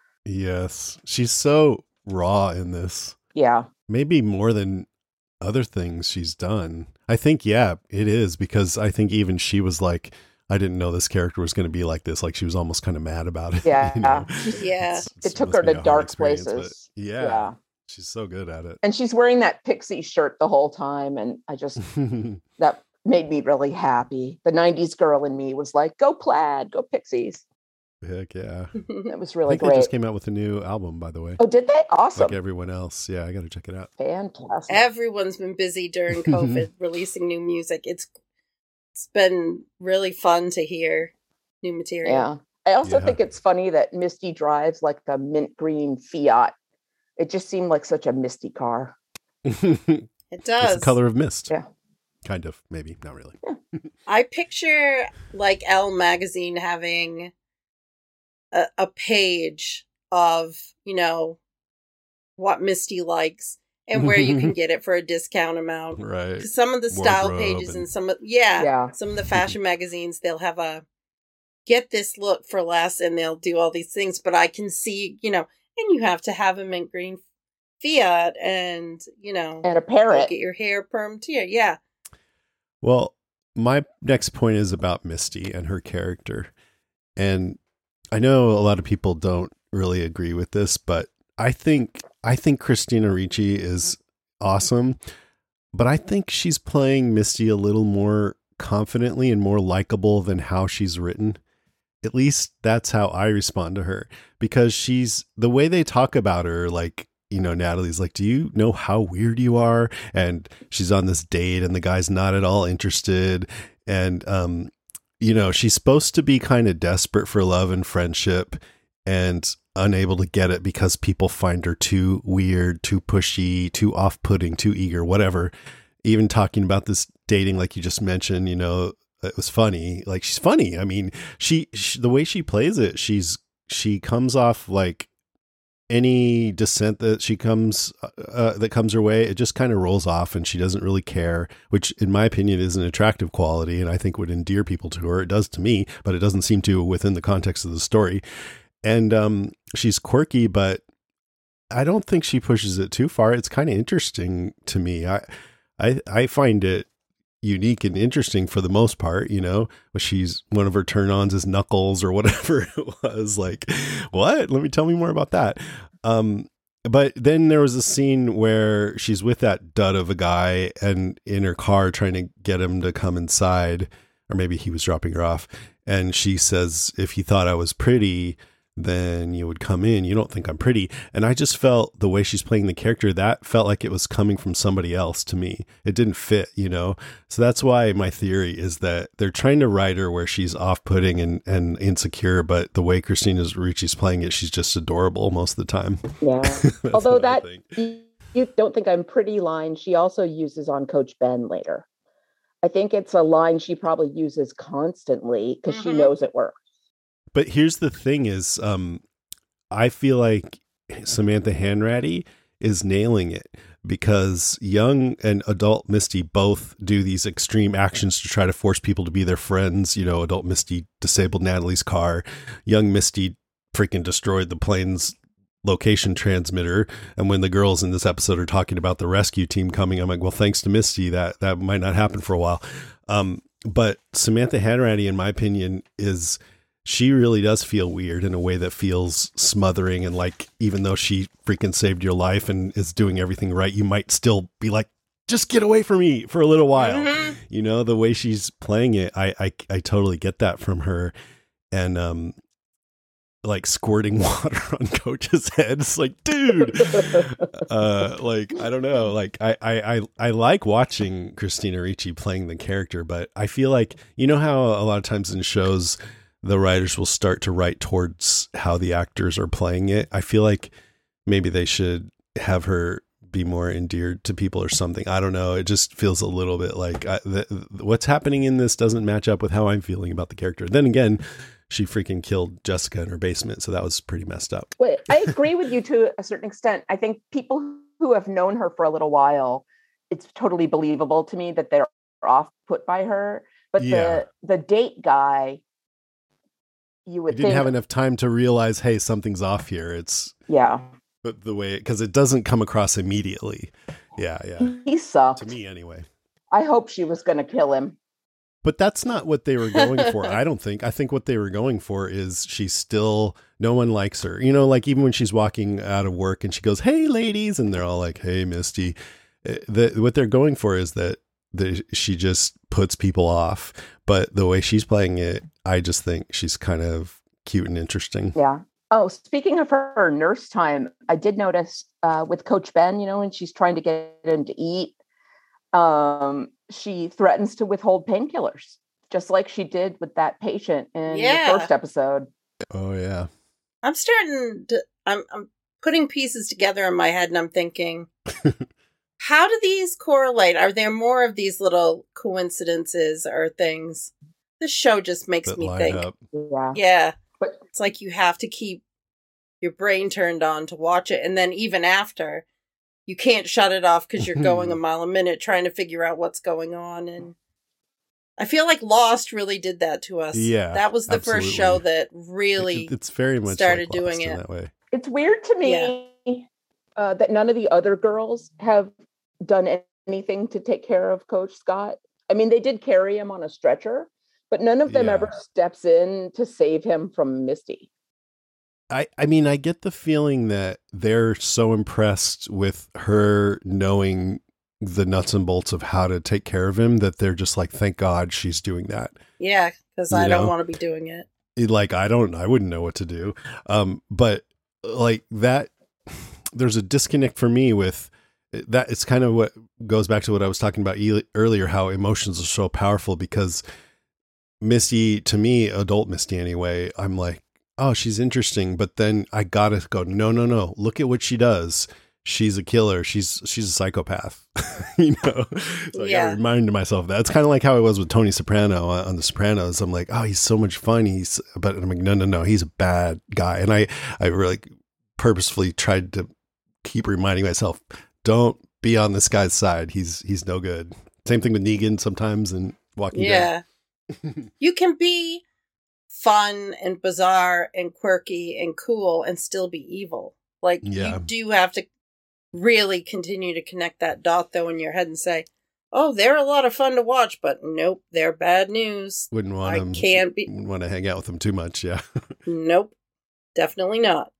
Yes, she's so raw in this. Yeah. Maybe more than other things she's done. I think, yeah, it is, because I think even she was like, I didn't know this character was going to be like this. Like, she was almost kind of mad about it. Yeah. you know? Yeah. It's- It it took must her be to a hard dark experience, but places. Yeah, Yeah. she's so good at it. And she's wearing that Pixie shirt the whole time. And I just, that made me really happy. The nineties girl in me was like, go Plaid, go Pixies. Heck yeah. It was I really think they great. just came out with a new album, by the way. Oh, did they? Awesome. Like everyone else. Yeah, I got to check it out. Fantastic. Everyone's been busy during COVID releasing new music. It's It's been really fun to hear new material. Yeah. I also Yeah. think it's funny that Misty drives like a mint green Fiat It just seemed like such a Misty car. It does. It's the color of mist. Yeah. Kind of, maybe, not really. I picture like Elle magazine having a, a page of, you know, what Misty likes and where you can get it for a discount amount. Right. 'Cause some of the style Wardrobe pages and- and some of, yeah, Yeah. some of the fashion magazines, they'll have a get this look for less and they'll do all these things. But I can see, you know, and you have to have a mint green Fiat and, you know, And a go parrot. get your hair permed here. Yeah. Well, my next point is about Misty and her character. And I know a lot of people don't really agree with this, but I think I think Christina Ricci is awesome, but I think she's playing Misty a little more confidently and more likable than how she's written. At least that's how I respond to her, because she's the way they talk about her, like, you know, Natalie's like, do you know how weird you are? And she's on this date and the guy's not at all interested. And, um, you know, she's supposed to be kind of desperate for love and friendship and unable to get it because people find her too weird, too pushy, too off-putting, too eager, whatever. Even talking about this dating, like you just mentioned, you know, it was funny. Like, she's funny. I mean, she, she the way she plays it, she's, she comes off like any dissent that she comes, uh, that comes her way, it just kind of rolls off and she doesn't really care, which in my opinion is an attractive quality. And I think would endear people to her. It does to me, but it doesn't seem to within the context of the story. And, um, she's quirky, but I don't think she pushes it too far. It's kind of interesting to me. I, I, I find it unique and interesting for the most part, you know, but she's, one of her turn-ons is Knuckles or whatever it was. Like, what? Let me tell me more about that. Um, but then there was a scene where she's with that dud of a guy and in her car trying to get him to come inside, or maybe he was dropping her off. And she says, if he thought I was pretty, then you would come in. You don't think I'm pretty. And I just felt the way she's playing the character, that felt like it was coming from somebody else to me. It didn't fit, you know? So that's why my theory is that they're trying to write her where she's off-putting and, and insecure, but the way Christina Ricci's playing it, she's just adorable most of the time. Yeah. That's Although what I that, think. you don't think I'm pretty line, she also uses on Coach Ben later. I think it's a line she probably uses constantly because Mhm. she knows it works. But here's the thing is, um, I feel like Samantha Hanratty is nailing it because young and adult Misty both do these extreme actions to try to force people to be their friends. You know, adult Misty disabled Natalie's car. Young Misty freaking destroyed the plane's location transmitter. And when the girls in this episode are talking about the rescue team coming, I'm like, well, thanks to Misty, that, that might not happen for a while. Um, but Samantha Hanratty, in my opinion, is... she really does feel weird in a way that feels smothering. And like, even though she freaking saved your life and is doing everything right, you might still be like, just get away from me for a little while. Mhm. You know, the way she's playing it, I, I, I totally get that from her. And, um, like squirting water on Coach's head. It's like, dude, uh, like, I don't know. Like, I, I, I, I like watching Christina Ricci playing the character, but I feel like, you know how a lot of times in shows, the writers will start to write towards how the actors are playing it. I feel like maybe they should have her be more endeared to people or something. I don't know. It just feels a little bit like I, the, what's happening in this doesn't match up with how I'm feeling about the character. Then again, she freaking killed Jessica in her basement. So that was pretty messed up. Well, I agree with you to a certain extent. I think people who have known her for a little while, it's totally believable to me that they're off put by her. But Yeah. the the date guy, you would You didn't think, have enough time to realize, hey, something's off here. It's yeah, but the way, because it doesn't come across immediately. Yeah, yeah. he sucked. To me, anyway. I hope she was going to kill him. But that's not what they were going for. I don't think. I think what they were going for is she's still, no one likes her. You know, like even when she's walking out of work and she goes, hey, ladies, and they're all like, hey, Misty. The, what they're going for is that the, she just puts people off. But the way she's playing it, I just think she's kind of cute and interesting. Yeah. Oh, speaking of her nurse time, I did notice uh, with Coach Ben, you know, when she's trying to get him to eat, um, she threatens to withhold painkillers, just like she did with that patient in Yeah. the first episode. Oh, yeah. I'm starting to, I'm, I'm putting pieces together in my head, and I'm thinking, how do these correlate? Are there more of these little coincidences or things? This show just makes That me line think. up. Yeah. Yeah. But it's like you have to keep your brain turned on to watch it. And then even after, you can't shut it off because you're going a mile a minute trying to figure out what's going on. And I feel like Lost really did that to us. Yeah, that was the absolutely. first show that really it, it's very much started like doing Lost it in that way. it's weird to me Yeah. uh, that none of the other girls have done anything to take care of Coach Scott. I mean, they did carry him on a stretcher, but none of them Yeah. ever steps in to save him from Misty. I, I mean, I get the feeling that they're so impressed with her knowing the nuts and bolts of how to take care of him that they're just like, thank God she's doing that. Yeah, because You I don't know? want to be doing it. Like, I don't, I wouldn't know what to do. Um, but like that, there's a disconnect for me with that. It's kind of what goes back to what I was talking about e- earlier, how emotions are so powerful, because Misty, to me, adult Misty anyway, I'm like, oh, she's interesting. But then I gotta go, no, no, no. Look at what she does. She's a killer. She's, she's a psychopath, you know? So I Yeah. gotta remind myself that. It's kind of like how it was with Tony Soprano on, on The Sopranos. I'm like, oh, he's so much fun. He's, but I'm like, no, no, no, he's a bad guy. And I, I really purposefully tried to keep reminding myself, don't be on this guy's side. He's, he's no good. Same thing with Negan sometimes and Walking Dead. Yeah. You can be fun and bizarre and quirky and cool and still be evil. Like, Yeah. you do have to really continue to connect that dot, though, in your head and say, oh, they're a lot of fun to watch, but nope, they're bad news. Wouldn't want I him. can't be. Wouldn't want to hang out with him too much. Yeah. Nope, definitely not.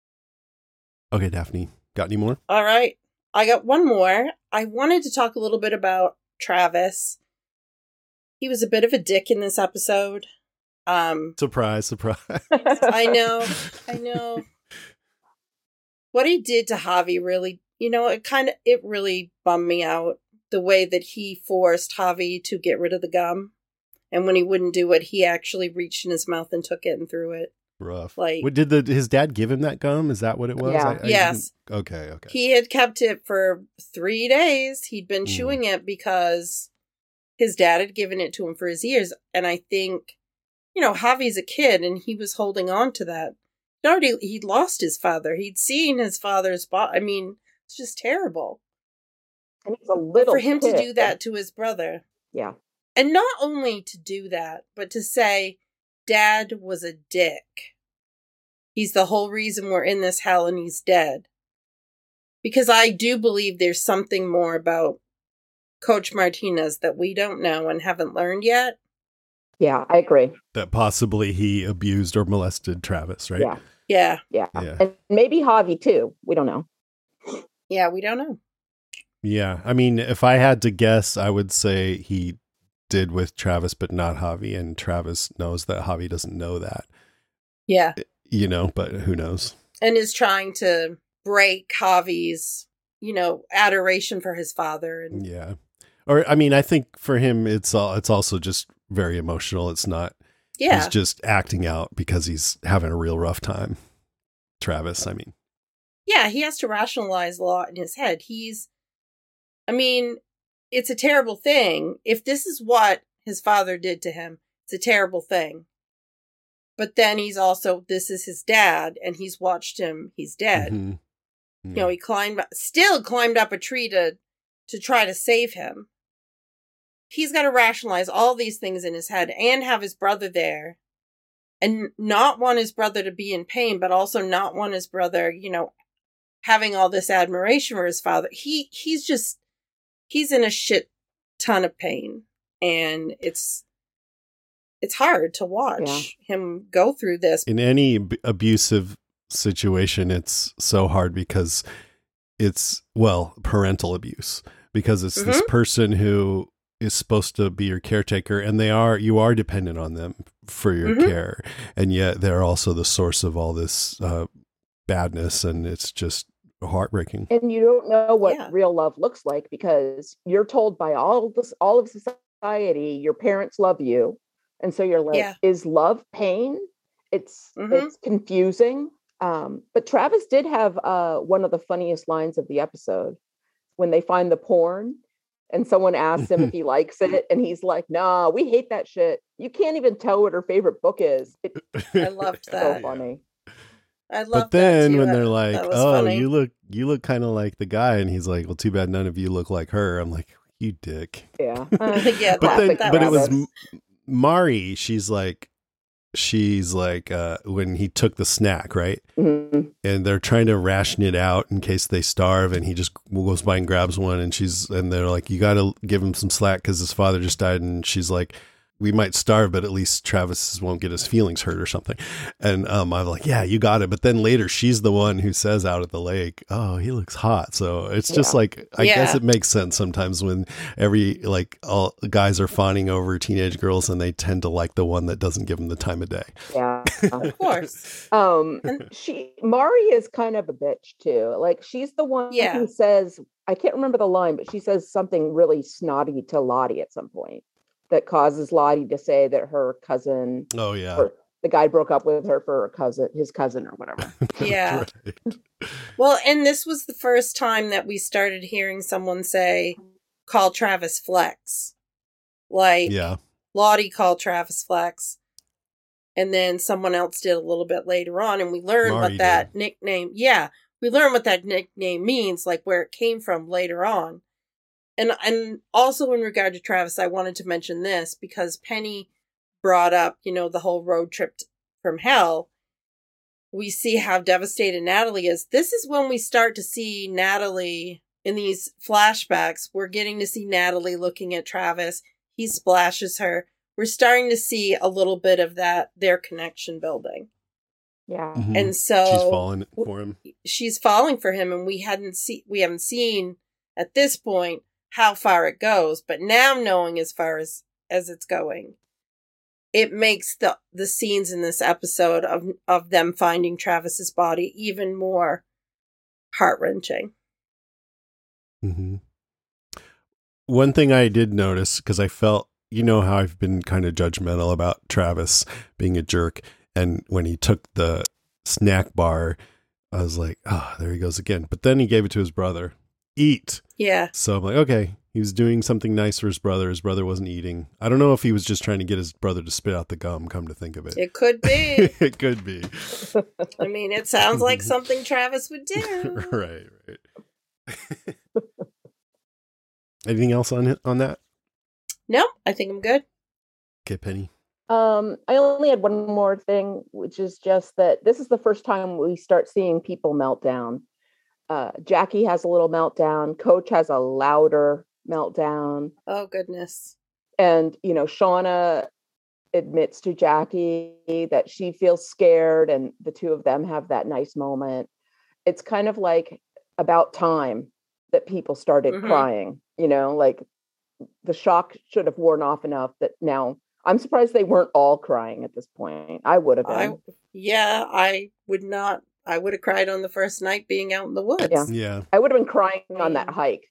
Okay, Daphne, got any more? All right. I got one more. I wanted to talk a little bit about Travis. He was a bit of a dick in this episode. Um, Surprise, surprise. I know, I know. What he did to Javi really, you know, it kind of, it really bummed me out. The way that he forced Javi to get rid of the gum. And when he wouldn't do it, he actually reached in his mouth and took it and threw it. Rough. Like, what, did the his dad give him that gum? Is that what it was? Yeah. I, I Yes. didn't- Okay. Okay. he had kept it for three days. He'd been Mm. chewing it because his dad had given it to him for his ears. And I think, you know, Javi's a kid and he was holding on to that. He'd already, he'd lost his father. He'd seen his father's body. I mean, it's just terrible. And he's a little For him to kid. do that to his brother. Yeah. And not only to do that, but to say, Dad was a dick. He's the whole reason we're in this hell and he's dead. Because I do believe there's something more about Coach Martinez that we don't know and haven't learned yet. Yeah, I agree. That possibly he abused or molested Travis, right? Yeah. Yeah. Yeah. Yeah. And maybe Javi too. We don't know. Yeah, we don't know. Yeah. I mean, if I had to guess, I would say he did with Travis, but not Javi. And Travis knows that Javi doesn't know that, Yeah. you know, but who knows? And is trying to break Javi's, you know, adoration for his father. And Yeah. Or, I mean, I think for him, it's all, it's also just very emotional. It's not, yeah. he's just acting out because he's having a real rough time. Travis, I mean. Yeah, he has to rationalize a lot in his head. He's, I mean, it's a terrible thing. If this is what his father did to him, it's a terrible thing. But then he's also, this is his dad, and he's watched him, he's dead. Mhm. You know, he climbed, still climbed up a tree to, to try to save him. He's got to rationalize all these things in his head and have his brother there. And not want his brother to be in pain, but also not want his brother, you know, having all this admiration for his father. He he's just he's in a shit ton of pain, and it's it's hard to watch him go through this. In any ab- abusive situation, it's so hard because it's, well, parental abuse, because it's this Mhm. person who is supposed to be your caretaker, and they are, you are dependent on them for your Mhm. care. And yet they're also the source of all this uh, badness. And it's just heartbreaking. And you don't know what Yeah. real love looks like because you're told by all of this, all of society, your parents love you. And so you're like, Yeah. is love pain? It's Mhm. it's confusing. Um, but Travis did have uh, one of the funniest lines of the episode when they find the porn and someone asks him if he likes it. And he's like, nah, we hate that shit. You can't even tell what her favorite book is. It's I loved so that. funny. I love But then that too. when they're That- like, that was "Oh, funny. you look you look kind of like the guy," and he's like, "Well, too bad none of you look like her." I'm like, "You dick." Yeah. Yeah, But then, that but it was rabbit. M- Mari. She's like, she's like, uh, when he took the snack, right? Mhm. And they're trying to ration it out in case they starve, and he just goes by and grabs one, and she's and they're like, you got to give him some slack because his father just died, and she's like, we might starve, but at least Travis won't get his feelings hurt or something. And um, I'm like, yeah, you got it. But then later, she's the one who says out at the lake, oh, he looks hot. So it's just Yeah. like, I Yeah. guess it makes sense sometimes when every, like, all guys are fawning over teenage girls and they tend to like the one that doesn't give them the time of day. Yeah. Of course. Um, And- she Mari is kind of a bitch too. Like she's the one Yeah. who says, I can't remember the line, but she says something really snotty to Lottie at some point that causes Lottie to say that her cousin, Oh, yeah. or the guy broke up with her for her cousin, his cousin or whatever. Yeah. Right. Well, and this was the first time that we started hearing someone say, call Travis Flex. Like, Yeah. Lottie called Travis Flex. And then someone else did a little bit later on. And we learned Mari what that nickname, yeah, we learned what that nickname means, like where it came from later on. And and also in regard to Travis, I wanted to mention this because Penny brought up, you know, the whole road trip t- from hell. We see how devastated Natalie is. This is when we start to see Natalie in these flashbacks. We're getting to see Natalie looking at Travis. He splashes her. We're starting to see a little bit of that, their connection building. Yeah. Mhm. And so She's fallen for him. she's falling for him, and we hadn't see we haven't seen at this point how far it goes, but now knowing as far as as it's going, it makes the the scenes in this episode of of them finding Travis's body even more heart-wrenching. hmm One thing I did notice, because I felt, you know how I've been kind of judgmental about Travis being a jerk, and when he took the snack bar, I was like, oh, there he goes again. But then he gave it to his brother. Eat. Yeah. So I'm like, okay, he was doing something nice for his brother. His brother wasn't eating. I don't know if he was just trying to get his brother to spit out the gum, come to think of it. It could be. It could be. I mean, it sounds like something Travis would do. Right, right. Anything else on it, on that? No, I think I'm good. Okay, Penny. Um, I only had one more thing, which is just that this is the first time we start seeing people melt down. Uh, Jackie has a little meltdown. Coach has a louder meltdown. Oh, goodness. And, you know, Shauna admits to Jackie that she feels scared, and the two of them have that nice moment. It's kind of like about time that people started Mhm. crying, you know, like the shock should have worn off enough that now I'm surprised they weren't all crying at this point. I would have been. I yeah, I would not. I would have cried on the first night being out in the woods. Yeah. Yeah. I would have been crying on that Mm. hike.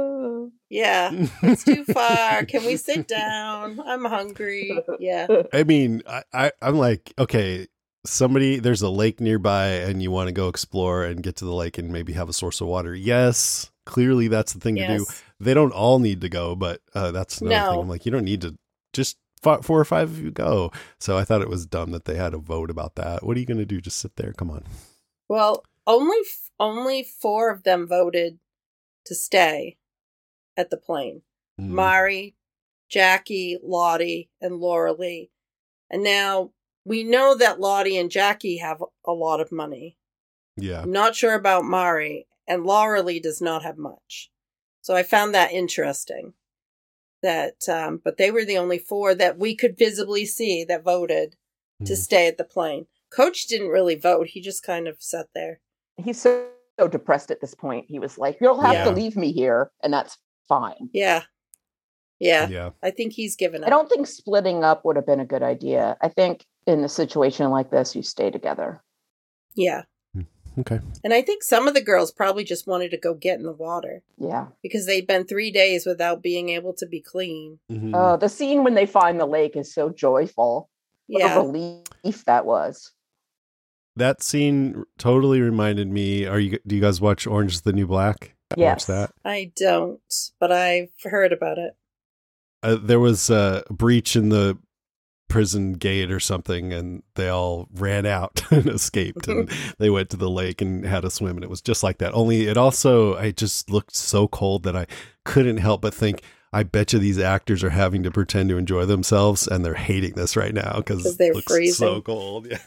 Yeah, it's too far. Can we sit down? I'm hungry. Yeah. I mean, I, I, I'm like, okay, somebody, there's a lake nearby and you want to go explore and get to the lake and maybe have a source of water. Yes, clearly that's the thing to do. Yes. They don't all need to go, but uh, that's another No. thing. I'm like, you don't need to just fi- four or five of you go. So I thought it was dumb that they had a vote about that. What are you going to do? Just sit there? Come on. Well, only f- only four of them voted to stay at the plane. Mm. Mari, Jackie, Lottie, and Laura Lee. And now we know that Lottie and Jackie have a lot of money. Yeah. I'm not sure about Mari, and Laura Lee does not have much. So I found that interesting. That, um, but they were the only four that we could visibly see that voted to Mm. stay at the plane. Coach didn't really vote. He just kind of sat there. He's so, so depressed at this point. He was like, you'll have Yeah. to leave me here, and that's fine. Yeah. Yeah. Yeah. I think he's given up. I don't think splitting up would have been a good idea. I think in a situation like this, you stay together. Yeah. Okay. And I think some of the girls probably just wanted to go get in the water Yeah. because they'd been three days without being able to be clean. Mhm. Uh, the scene when they find the lake is so joyful. What Yeah. a relief that was. that scene totally reminded me. Are you? Do you guys watch Orange is the New Black? Yes. Watch that. I don't, but I've heard about it. Uh, there was a breach in the prison gate or something, and they all ran out and escaped, and they went to the lake and had a swim, and it was just like that. Only it also, I just looked so cold that I couldn't help but think, I bet you these actors are having to pretend to enjoy themselves, and they're hating this right now because they're it looks freezing. so cold. Yeah.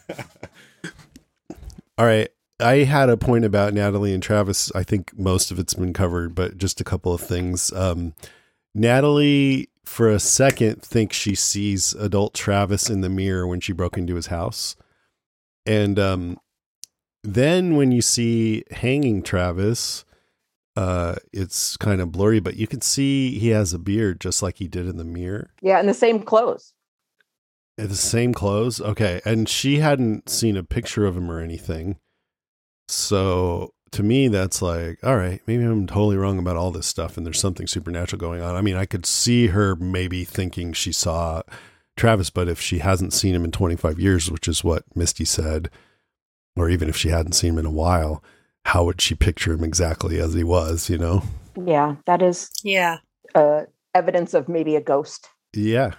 All right. I had a point about Natalie and Travis. I think most of it's been covered, but just a couple of things. Um, Natalie, for a second, thinks she sees adult Travis in the mirror when she broke into his house. And um, then when you see hanging Travis, uh, it's kind of blurry, but you can see he has a beard just like he did in the mirror. Yeah, and the same clothes. The same clothes? Okay. And she hadn't seen a picture of him or anything. So to me, that's like, all right, maybe I'm totally wrong about all this stuff and there's something supernatural going on. I mean, I could see her maybe thinking she saw Travis, but if she hasn't seen him in twenty-five years, which is what Misty said, or even if she hadn't seen him in a while, how would she picture him exactly as he was, you know? Yeah, that is Yeah. uh, evidence of maybe a ghost. Yeah.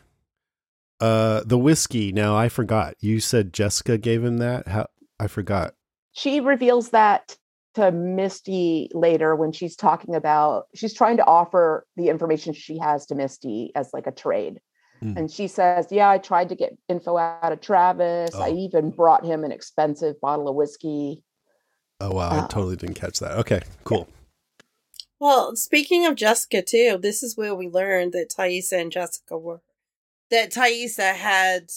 Uh, the whiskey. Now I forgot. You said Jessica gave him that. How? I forgot. She reveals that to Misty later when she's talking about, she's trying to offer the information she has to Misty as like a trade. Mm. And she says, yeah, I tried to get info out of Travis. Oh. I even brought him an expensive bottle of whiskey. Oh, wow. Uh, I totally didn't catch that. Okay, cool. Well, speaking of Jessica, too, this is where we learned that Taissa and Jessica were. That Taissa had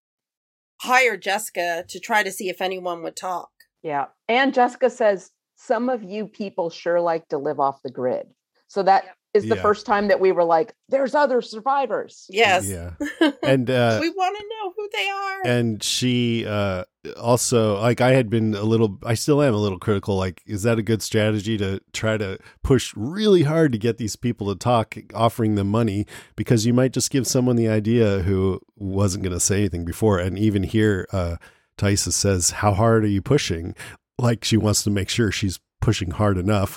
hired Jessica to try to see if anyone would talk. Yeah. And Jessica says, some of you people sure like to live off the grid. So that is the Yeah. first time that we were like, there's other survivors. Yes. Yeah. And uh, we want to know who they are. and she uh, also, like, I had been a little, I still am a little critical. Like, is that a good strategy to try to push really hard to get these people to talk, offering them money? Because you might just give someone the idea who wasn't going to say anything before. And even here, uh, Taissa says, how hard are you pushing? Like she wants to make sure she's pushing hard enough.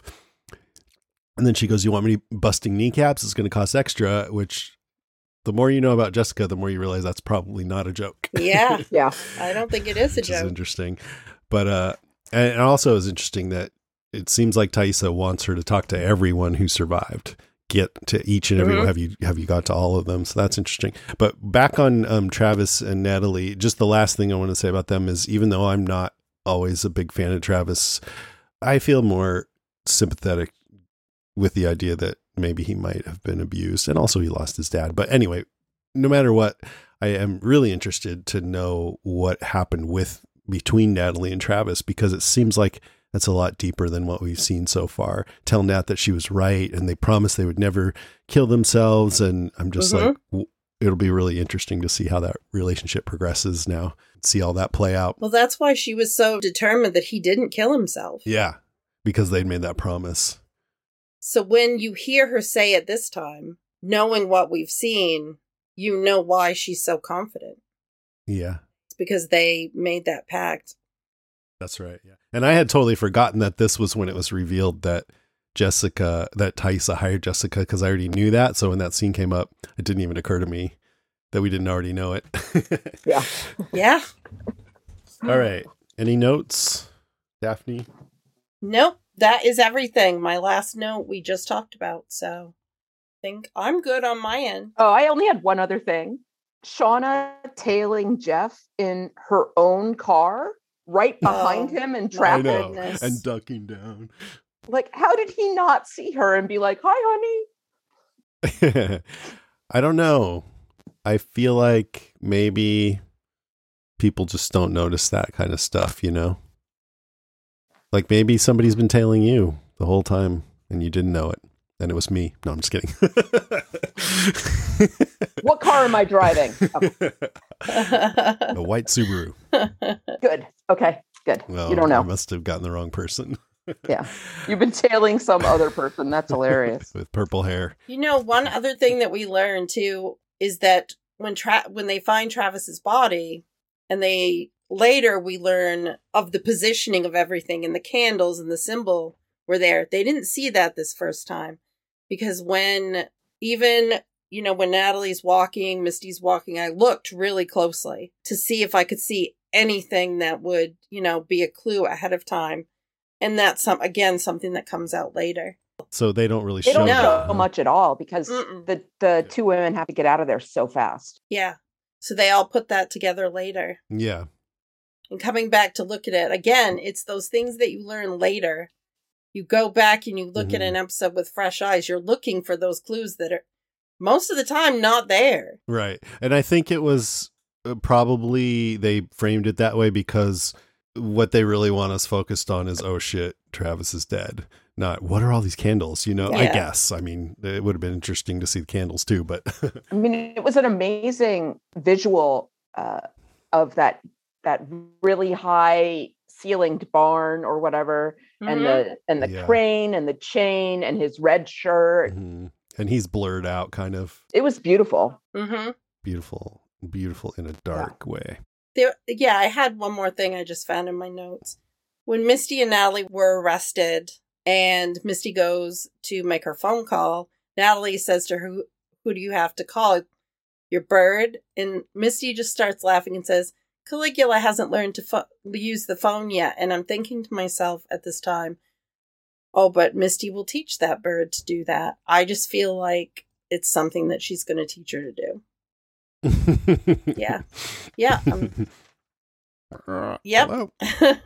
And then she goes, you want me busting kneecaps? It's going to cost extra, which the more you know about Jessica, the more you realize that's probably not a joke. Yeah. Yeah. I don't think it is a Which is joke. interesting. But, uh, and also is interesting that it seems like Taissa wants her to talk to everyone who survived. Get to each and every Mhm. one. Have you have you got to all of them? So that's interesting. But back on um, Travis and Natalie, just the last thing I want to say about them is, even though I'm not always a big fan of Travis, I feel more sympathetic with the idea that maybe he might have been abused, and also he lost his dad. But anyway, no matter what, I am really interested to know what happened with between Natalie and Travis, because it seems like that's a lot deeper than what we've seen so far. Tell Nat that she was right, and they promised they would never kill themselves. And I'm just Mhm. like, w- it'll be really interesting to see how that relationship progresses now, see all that play out. Well, that's why she was so determined that he didn't kill himself. Yeah, because they'd made that promise. So when you hear her say it this time, knowing what we've seen, you know why she's so confident. Yeah. It's because they made that pact. That's right. Yeah. And I had totally forgotten that this was when it was revealed that Jessica, that Taissa hired Jessica, because I already knew that. So when that scene came up, it didn't even occur to me that we didn't already know it. Yeah. Yeah. All right. Any notes, Daphne? Nope. That is everything. My last note we just talked about. So I think I'm good on my end. Oh, I only had one other thing. Shauna tailing Jeff in her own car right behind Oh, him in my I traffic. know. goodness. And ducking down. Like, how did he not see her and be like, hi, honey? I don't know. I feel like maybe people just don't notice that kind of stuff, you know? Like maybe somebody's been tailing you the whole time and you didn't know it. And it was me. No, I'm just kidding. What car am I driving? Oh, The white Subaru. good. Okay, good. Well, you don't I know. must have gotten the wrong person Yeah. You've been tailing some other person. That's hilarious. with purple hair. You know, one other thing that we learned too is that when Tra- when they find Travis's body and they later we learn of the positioning of everything, and the candles and the symbol were there. They didn't see that this first time, because when even, you know, when Natalie's walking, Misty's walking, I looked really closely to see if I could see anything that would, you know, be a clue ahead of time. And that's, some again, something that comes out later. So they don't really They show don't that, show huh? much at all because Mm-mm. the, the two women have to get out of there so fast. Yeah. So they all put that together later. Yeah. And coming back to look at it, again, it's those things that you learn later. You go back and you look Mhm. at an episode with fresh eyes. You're looking for those clues that are most of the time not there. Right. And I think it was uh, probably they framed it that way because what they really want us focused on is, oh shit, Travis is dead. Not what are all these candles? You know, I Yeah. guess. I mean, it would have been interesting to see the candles too, but I mean, it was an amazing visual uh, of that that really high ceilinged barn or whatever, and Mhm. the and the Yeah. crane and the chain and his red shirt. Mhm. And he's blurred out, kind of It was beautiful. Mm-hmm. beautiful, beautiful in a dark way. There, yeah, I had one more thing I just found in my notes. When Misty and Natalie were arrested and Misty goes to make her phone call, Natalie says to her, who, who do you have to call? Your bird? And Misty just starts laughing and says, Caligula hasn't learned to fo- use the phone yet. And I'm thinking to myself at this time, oh, but Misty will teach that bird to do that. I just feel like it's something that she's going to teach her to do. Yeah. Yeah. Um, yep. Hello.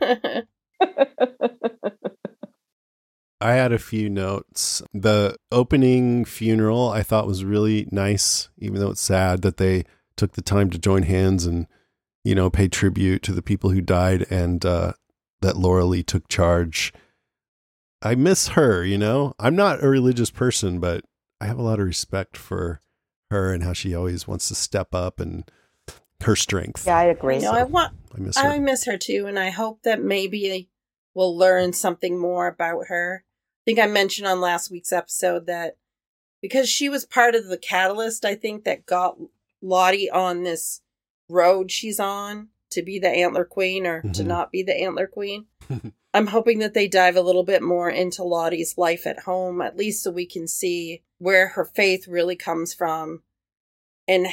I had a few notes. The opening funeral I thought was really nice, even though it's sad that they took the time to join hands and, you know, pay tribute to the people who died, and uh, that Laura Lee took charge. I miss her, you know. I'm not a religious person, but I have a lot of respect for her and how she always wants to step up and her strength. Yeah, I agree. No, I want I miss her. I miss her too, and I hope that maybe we'll learn something more about her. I think I mentioned on last week's episode that because she was part of the catalyst, I think, that got Lottie on this road she's on to be the Antler Queen or to Mhm. not be the Antler Queen. I'm hoping that they dive a little bit more into Lottie's life at home, at least so we can see where her faith really comes from and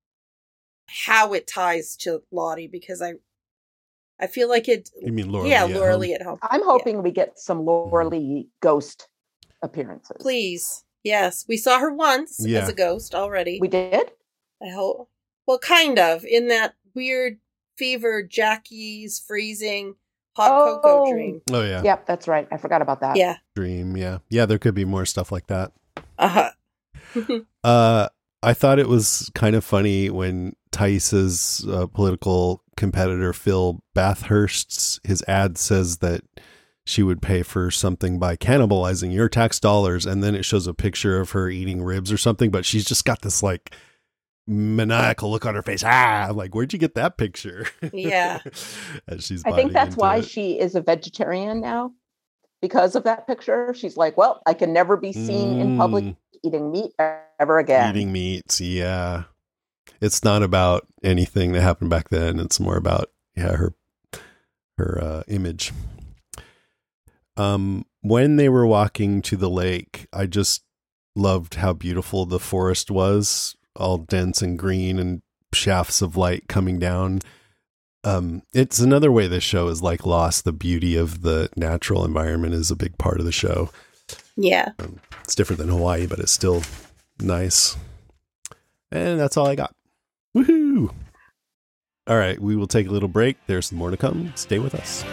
how it ties to Lottie, because I I feel like it You mean Laura yeah, Lee at Laura home? Lee at home. I'm hoping we get some Laura Lee ghost appearances. Please. Yes. We saw her once Yeah. as a ghost already. We did? I hope. Well, kind of. In that weird fever, Jackie's freezing hot Oh. cocoa dream. Oh yeah. Yep, that's right. I forgot about that. Yeah. Dream. Yeah. Yeah. There could be more stuff like that. Uh-huh. Uh, I thought it was kind of funny when Tice's uh, political competitor, Phil Bathurst's, his ad says that she would pay for something by cannibalizing your tax dollars. And then it shows a picture of her eating ribs or something, but she's just got this like maniacal look on her face. Ah, I'm like, where'd you get that picture? Yeah. As she's I think biting that's into why it. she is a vegetarian now. Because of that picture, she's like, well, I can never be seen in public Mm. eating meat ever again. Eating meat, yeah. It's not about anything that happened back then. It's more about yeah her her uh, image. Um, when they were walking to the lake, I just loved how beautiful the forest was, all dense and green, and shafts of light coming down. Um, it's another way this show is like Lost. The beauty of the natural environment is a big part of the show. Yeah. It's different than Hawaii, but it's still nice. And that's all I got. Woohoo! All right, we will take a little break. There's some more to come. Stay with us.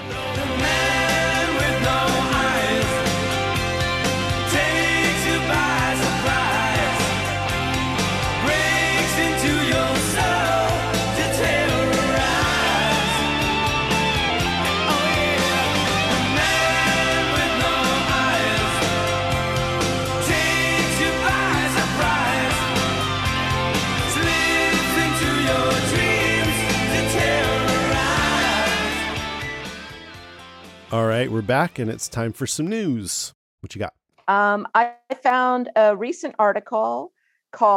All right, we're back, and it's time for some news. What you got? Um, I found a recent article called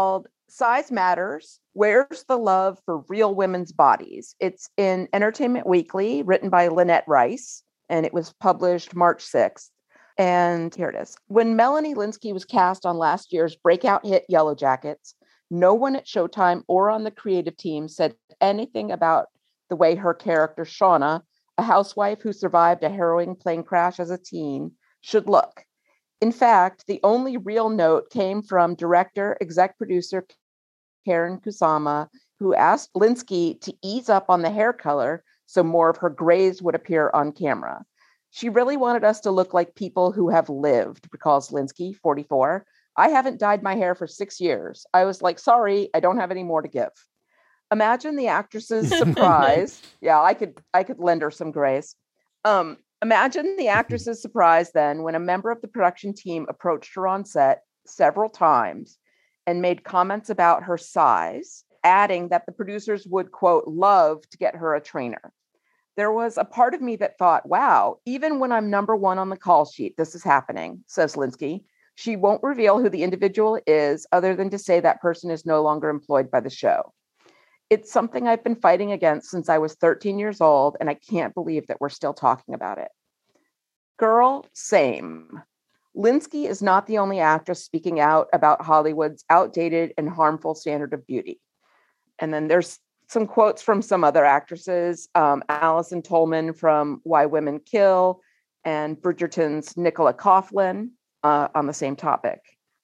Size Matters. Where's the love for real women's bodies? It's in Entertainment Weekly, written by Lynette Rice, and it was published March sixth. And here it is. When Melanie Lynskey was cast on last year's breakout hit Yellow Jackets, no one at Showtime or on the creative team said anything about the way her character, Shauna, a housewife who survived a harrowing plane crash as a teen, should look. In fact, the only real note came from director, exec producer Karen Kusama, who asked Lynskey to ease up on the hair color so more of her grays would appear on camera. She really wanted us to look like people who have lived, recalls Lynskey, forty-four. I haven't dyed my hair for six years. I was like, sorry, I don't have any more to give. Imagine the actress's surprise. Yeah, I could I could lend her some grays. Um, imagine the actress's surprise then when a member of the production team approached her on set several times and made comments about her size, adding that the producers would, quote, love to get her a trainer. There was a part of me that thought, wow, even when I'm number one on the call sheet, this is happening, says Lynskey. She won't reveal who the individual is other than to say that person is no longer employed by the show. It's something I've been fighting against since I was thirteen years old, and I can't believe that we're still talking about it. Girl, same. Lynskey is not the only actress speaking out about Hollywood's outdated and harmful standard of beauty. And then there's some quotes from some other actresses, um, Allison Tolman from Why Women Kill, and Bridgerton's Nicola Coughlan uh, on the same topic.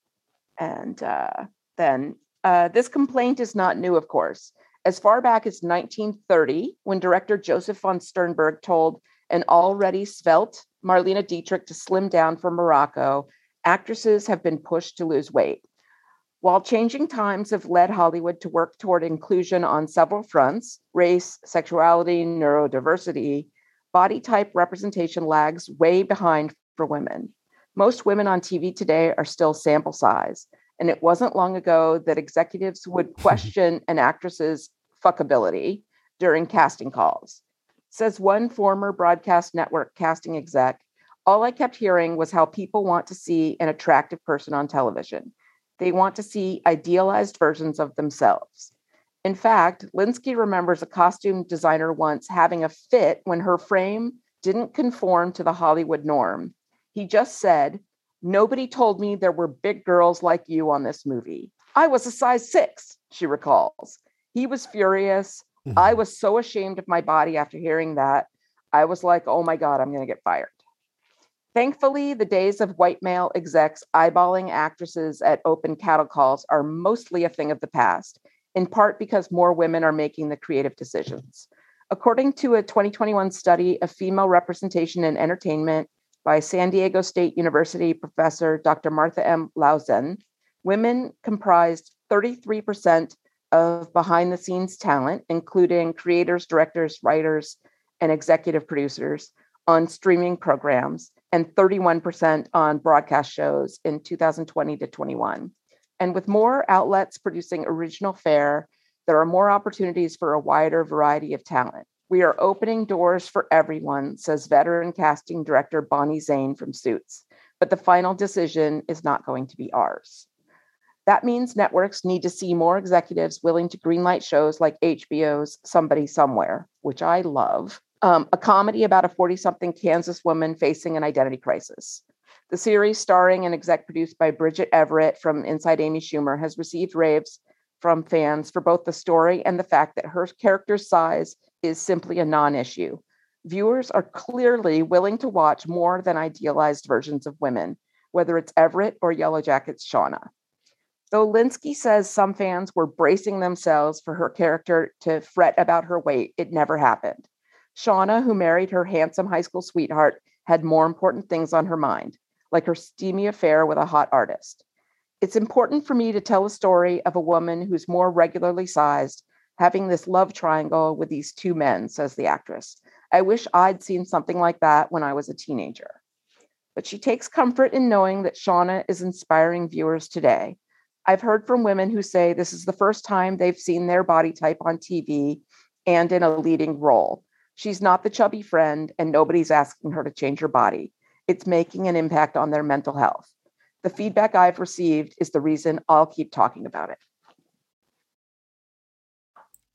And uh, then uh, this complaint is not new, of course. As far back as nineteen thirty, when director Joseph von Sternberg told an already svelte Marlene Dietrich to slim down for Morocco, actresses have been pushed to lose weight. While changing times have led Hollywood to work toward inclusion on several fronts, race, sexuality, neurodiversity, body type representation lags way behind for women. Most women on T V today are still sample size, and it wasn't long ago that executives would question an actress's fuckability during casting calls. Says one former broadcast network casting exec, all I kept hearing was how people want to see an attractive person on television. They want to see idealized versions of themselves. In fact, Lynskey remembers a costume designer once having a fit when her frame didn't conform to the Hollywood norm. He just said, "Nobody told me there were big girls like you on this movie. I was a size six," she recalls. He was furious. Mm-hmm. I was so ashamed of my body after hearing that. I was like, oh my God, I'm going to get fired. Thankfully, the days of white male execs eyeballing actresses at open cattle calls are mostly a thing of the past, in part because more women are making the creative decisions. According to a twenty twenty-one study of female representation in entertainment by San Diego State University professor Doctor Martha M. Lauzen, women comprised thirty-three percent of behind-the-scenes talent, including creators, directors, writers, and executive producers on streaming programs, and thirty-one percent on broadcast shows in two thousand twenty to twenty-one. And with more outlets producing original fare, there are more opportunities for a wider variety of talent. We are opening doors for everyone, says veteran casting director Bonnie Zane from Suits, but the final decision is not going to be ours. That means networks need to see more executives willing to greenlight shows like H B O's Somebody Somewhere, which I love, um, a comedy about a forty-something Kansas woman facing an identity crisis. The series, starring and exec produced by Bridget Everett from Inside Amy Schumer, has received raves from fans for both the story and the fact that her character's size is simply a non-issue. Viewers are clearly willing to watch more than idealized versions of women, whether it's Everett or Yellow Jackets' Shauna. Though Lynskey says some fans were bracing themselves for her character to fret about her weight, it never happened. Shauna, who married her handsome high school sweetheart, had more important things on her mind, like her steamy affair with a hot artist. It's important for me to tell a story of a woman who's more regularly sized, having this love triangle with these two men, says the actress. I wish I'd seen something like that when I was a teenager. But she takes comfort in knowing that Shauna is inspiring viewers today. I've heard from women who say this is the first time they've seen their body type on T V and in a leading role. She's not the chubby friend, and nobody's asking her to change her body. It's making an impact on their mental health. The feedback I've received is the reason I'll keep talking about it.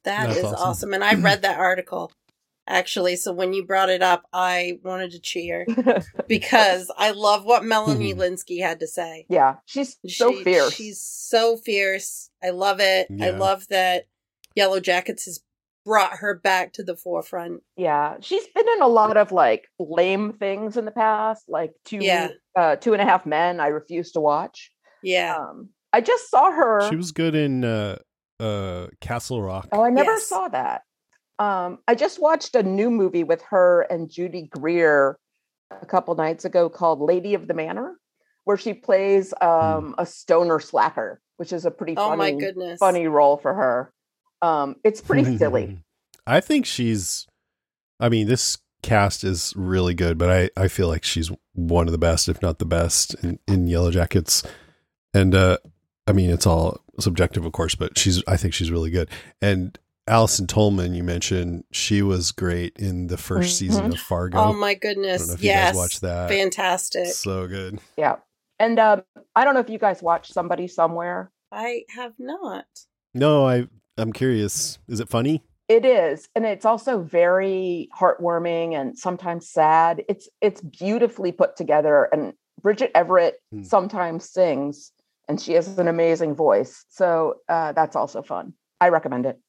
That That's is awesome. awesome. And I read that article, actually. So when you brought it up, I wanted to cheer because I love what Melanie Linsky had to say. Yeah, she's so She- fierce. She's so fierce. I love it. I Yeah. love that Yellow Jackets has brought her back to the forefront. Yeah, she's been in a lot of like lame things in the past, like two, Yeah. uh, two and a half men. I refuse to watch. Yeah. Um, I just saw her. She was good in uh, uh, Castle Rock. Oh, I never Yes. saw that. Um, I just watched a new movie with her and Judy Greer a couple nights ago called Lady of the Manor, where she plays um, a stoner slacker, which is a pretty oh my funny, goodness. funny role for her. Um, it's pretty silly. I think she's, I mean, this cast is really good, but I, I feel like she's one of the best, if not the best, in, in Yellow Jackets. And, uh, I mean, it's all subjective, of course, but she's, I think she's really good. And Allison Tolman, you mentioned, she was great in the 1st Mhm. season of Fargo. Oh my I don't goodness. know if you Yes. guys watched that. Fantastic. So good. Yeah. And um, I don't know if you guys watch Somebody Somewhere. I have not. No, I, I'm curious. Is it funny? It is, and it's also very heartwarming and sometimes sad. It's it's beautifully put together, and Bridget Everett Hmm. sometimes sings, and she has an amazing voice. So uh, that's also fun. I recommend it.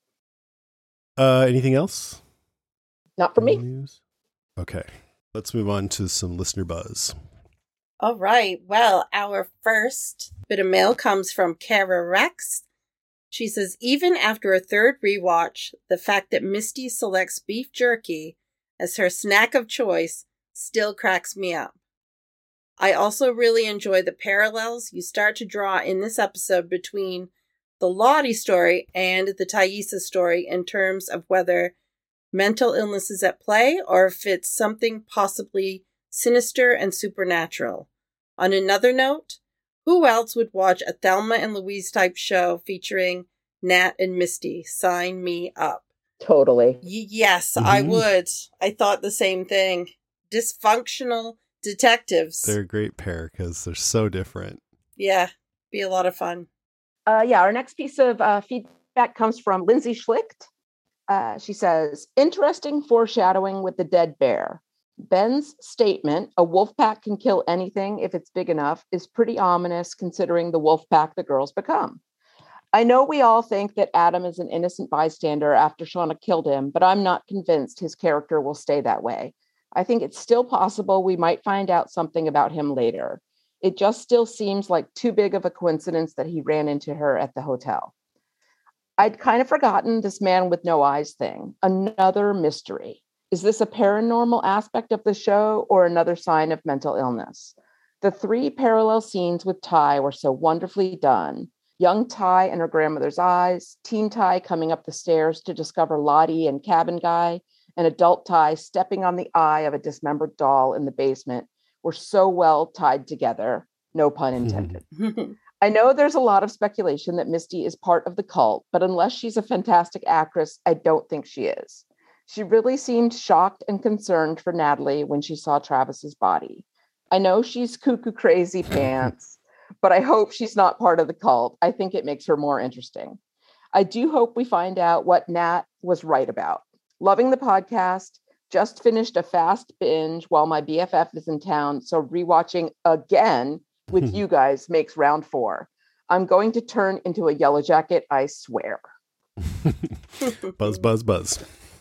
Uh, anything else? Not for Any me. News? Okay. Let's move on to some listener buzz. All right. Well, our first bit of mail comes from Kara Rex. She says, even after a third rewatch, the fact that Misty selects beef jerky as her snack of choice still cracks me up. I also really enjoy the parallels you start to draw in this episode between the Lottie story and the Thaisa story in terms of whether mental illness is at play or if it's something possibly sinister and supernatural. On another note, who else would watch a Thelma and Louise type show featuring Nat and Misty? Sign me up. Totally. Y- yes, I Mhm. would. I thought the same thing. Dysfunctional detectives. They're a great pair because they're so different. Yeah, be a lot of fun. Uh, yeah, our next piece of uh, feedback comes from Lindsay Schlicht. Uh, she says, interesting foreshadowing with the dead bear. Ben's statement, a wolf pack can kill anything if it's big enough, is pretty ominous considering the wolf pack the girls become. I know we all think that Adam is an innocent bystander after Shauna killed him, but I'm not convinced his character will stay that way. I think it's still possible we might find out something about him later. It just still seems like too big of a coincidence that he ran into her at the hotel. I'd kind of forgotten this man with no eyes thing. Another mystery. Is this a paranormal aspect of the show or another sign of mental illness? The three parallel scenes with Ty were so wonderfully done. Young Ty and her grandmother's eyes, teen Ty coming up the stairs to discover Lottie and Cabin Guy, and adult Ty stepping on the eye of a dismembered doll in the basement were so well tied together. No pun intended. I know there's a lot of speculation that Misty is part of the cult, but unless she's a fantastic actress, I don't think she is. She really seemed shocked and concerned for Natalie when she saw Travis's body. I know she's cuckoo crazy pants, but I hope she's not part of the cult. I think it makes her more interesting. I do hope we find out what Nat was right about. Loving the podcast. Just finished a fast binge while my B F F is in town, so rewatching again with you guys makes round four. I'm going to turn into a yellow jacket, I swear. Buzz, buzz, buzz.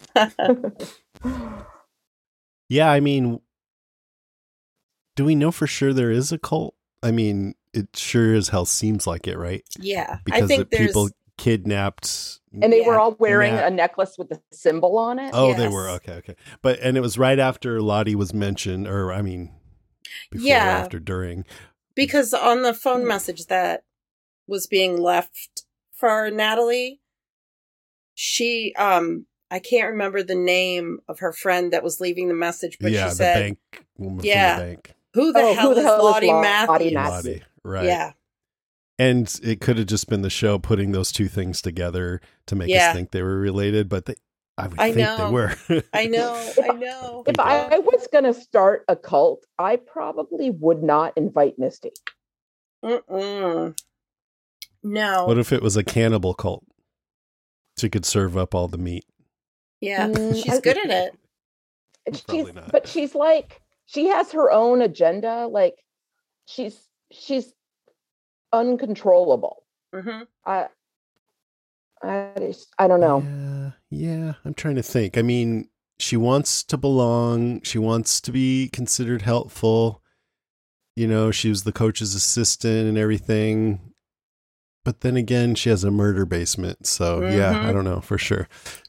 Yeah, I mean, do we know for sure there is a cult? I mean, it sure as hell seems like it, right? Yeah, Because I think the there's. people kidnapped. And they Yeah. were all wearing Nat- a necklace with the symbol on it. Oh, they Yes. were. Okay, okay. But, and it was right after Lottie was mentioned, or I mean, before or Yeah. after, during. Because on the phone message that was being left for Natalie, she, um, I can't remember the name of her friend that was leaving the message, but yeah, she the said, bank woman Yeah. from the bank. who the Oh, hell who the is hell is Lottie Lottie Matthews? Matthews? Lottie, right. Yeah. And it could have just been the show putting those two things together to make Yeah. us think they were related, but they, I would I think know. they were. I know, I know. If I was going to start a cult, I probably would not invite Misty. Mm-mm. No. What if it was a cannibal cult? She could serve up all the meat. Yeah, Mm, she's I- good at it. She's, Probably not. but she's like, she has her own agenda. Like, she's she's uncontrollable. hmm I, I, just, I don't know. Yeah, yeah. I'm trying to think. I mean, she wants to belong. She wants to be considered helpful. You know, she was the coach's assistant and everything. But then again, she has a murder basement. So, yeah, Mhm. I don't know for sure.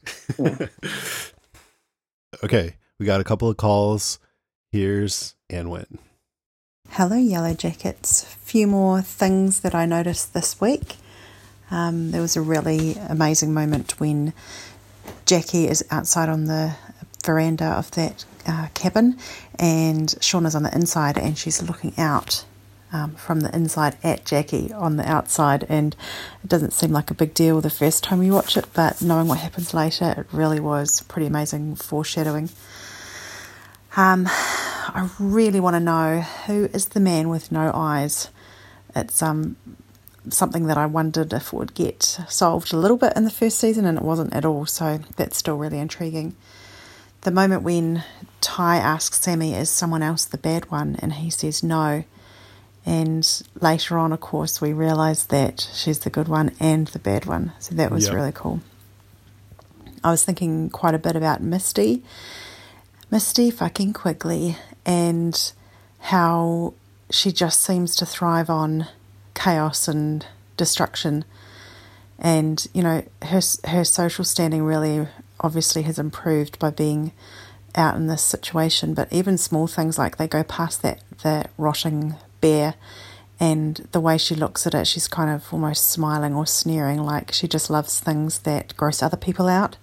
Okay, we got a couple of calls. Here's Anwen. Hello, Yellow Jackets. A few more things that I noticed this week. Um, there was a really amazing moment when Jackie is outside on the veranda of that uh, cabin and Shauna's on the inside and she's looking out um, from the inside at Jackie on the outside, and it doesn't seem like a big deal the first time you watch it, but knowing what happens later, it really was pretty amazing foreshadowing. Um, I really want to know who is the man with no eyes. It's um something that I wondered if it would get solved a little bit in the first season, and it wasn't at all, so that's still really intriguing. The moment when Ty asks Sammy, is someone else the bad one, and he says no, and later on, of course, we realise that she's the good one and the bad one, so that was Yep. really cool. I was thinking quite a bit about Misty, Misty fucking Quigley, and how she just seems to thrive on chaos and destruction. And, you know, her her social standing really obviously has improved by being out in this situation. But even small things like they go past that, that rotting bear, and the way she looks at it, she's kind of almost smiling or sneering, like she just loves things that gross other people out.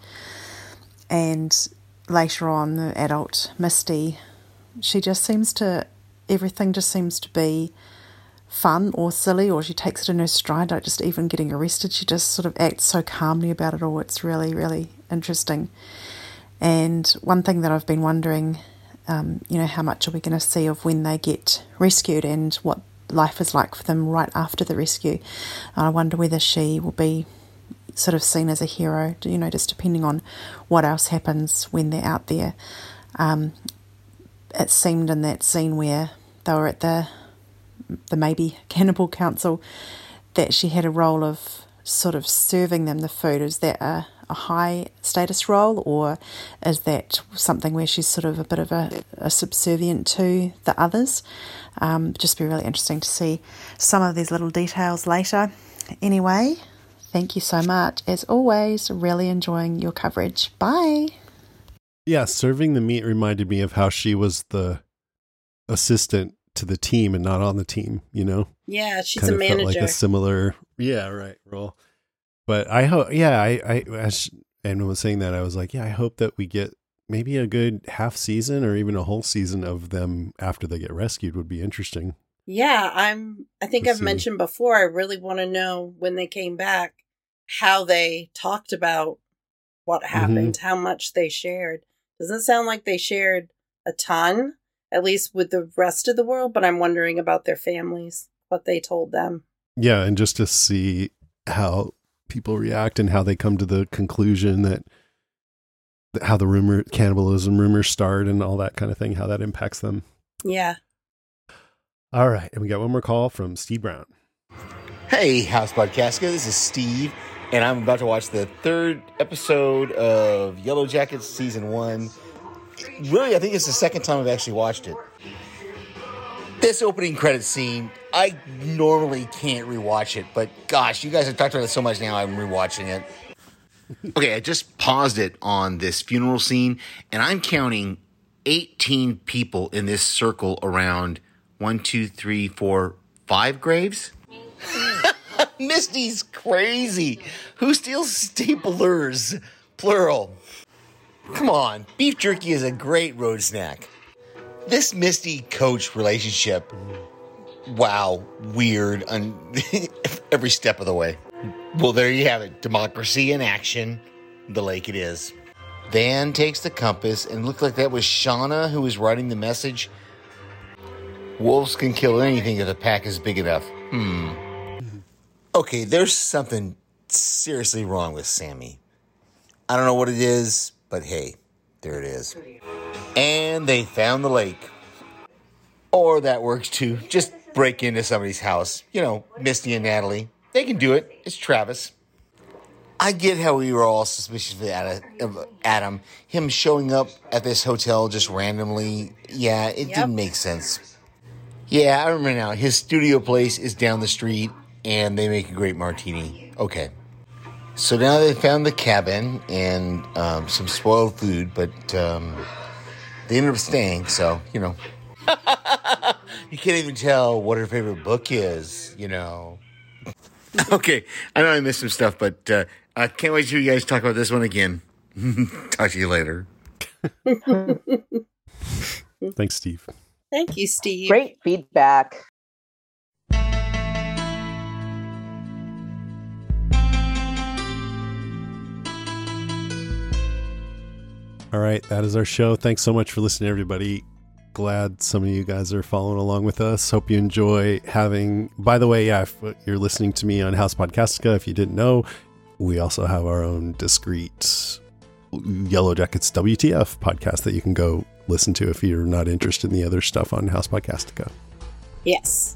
And later on, the adult Misty, she just seems to, everything just seems to be fun or silly, or she takes it in her stride, like just even getting arrested, she just sort of acts so calmly about it all. It's really, really interesting. And one thing that I've been wondering, um, you know, how much are we going to see of when they get rescued and what life is like for them right after the rescue. And I wonder whether she will be sort of seen as a hero, you know, just depending on what else happens when they're out there. Um, it seemed in that scene where they were at the the maybe Cannibal Council that she had a role of sort of serving them the food. Is that a, a high status role, or is that something where she's sort of a bit of a, a subservient to the others? Um, just be really interesting to see some of these little details later. Anyway, thank you so much. As always, really enjoying your coverage. Bye. Yeah, serving the meat reminded me of how she was the assistant to the team and not on the team, you know? Yeah, she's kind a of manager. felt like a similar, yeah, right, role. But I hope, yeah, I, I, as Anna was saying that, I was like, yeah, I hope that we get maybe a good half season or even a whole season of them after they get rescued would be interesting. Yeah, I'm. I think To I've see. mentioned before. I really want to know when they came back how they talked about what happened, how much they shared. Doesn't sound like they shared a ton, at least with the rest of the world. But I'm wondering about their families, what they told them. Yeah, and just to see how people react and how they come to the conclusion that how the rumor cannibalism rumors start and all that kind of thing, how that impacts them. Yeah. All right, and we got one more call from Steve Brown. Hey, House Podcastica, this is Steve, and I'm about to watch the third episode of Yellow Jackets Season one. Really, I think it's the second time I've actually watched it. This opening credit scene, I normally can't rewatch it, but gosh, you guys have talked about it so much now, I'm rewatching it. Okay, I just paused it on this funeral scene, and I'm counting eighteen people in this circle around one, two, three, four, five graves. Misty's crazy. Who steals staplers? Plural. Come on, beef jerky is a great road snack. This Misty-Coach relationship, wow, weird on every step of the way. Well, there you have it. Democracy in action. The lake it is. Van takes the compass, and it looked like that was Shauna who was writing the message. Wolves can kill anything if the pack is big enough. Hmm. Okay, there's something seriously wrong with Sammy. I don't know what it is, but hey, there it is. And they found the lake. Or that works too. Just break into somebody's house. You know, Misty and Natalie. They can do it. It's Travis. I get how we were all suspicious of Adam. Him showing up at this hotel just randomly. Yeah, it Yep. didn't make sense. Yeah, I remember now. His studio place is down the street, and they make a great martini. Okay. So now they found the cabin and um, some spoiled food, but um, they ended up staying, so, you know. You can't even tell what her favorite book is, you know. Okay, I know I missed some stuff, but uh, I can't wait till you guys talk about this one again. Talk to you later. Thanks, Steve. Thank you, Steve. Great feedback. All right, that is our show. Thanks so much for listening, everybody. Glad some of you guys are following along with us. Hope you enjoy having, by the way, yeah, if you're listening to me on House Podcastica, if you didn't know, we also have our own discreet Yellow Jackets W T F podcast that you can go listen to if you're not interested in the other stuff on House Podcastica. Yes.